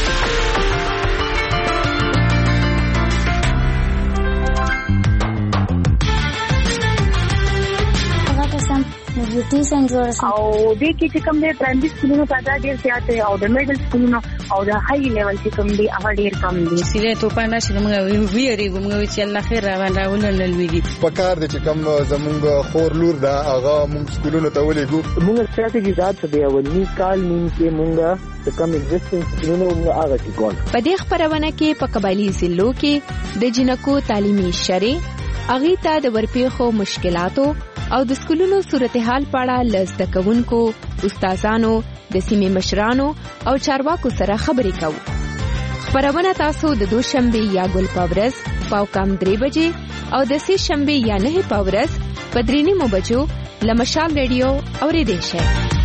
ډیوټي سنجور او د کې چې کوم د پرایمري سکولونو تعداد ډیر زیات دی او د میډل سکولونو او د هاي لیول چې کوم دی هغه ډیر کم دي. سیله توپان راشي موږ ویری موږ چې الله خیر روان راولل لویږي په کار د چې کوم زمونږ خور لور دا هغه موږ سکولونو ته ولېګو موږ ستراتیژي ذات څه دی ولني کال نیم کې موږ د کم ایگزیسټنس سکولونو موږ هغه چې ګول په دې خبرونه کې په قبایلی ضلعو کې د جنکو تعلیمي شری اغي ته د ورپېخو مشکلاتو او د سکولونو صورتحال پاړه لزده کوونکو استادانو د سیمې مشرانو او چارواکو سره خبرې کوو. خبرونه تاسو د دوشنبه یا ګل پاورز پاو کام درې بجې او د سې شنبه یا نه پاورز په درې نیمو بجو لمشال ریډیو اورېدئ شئ.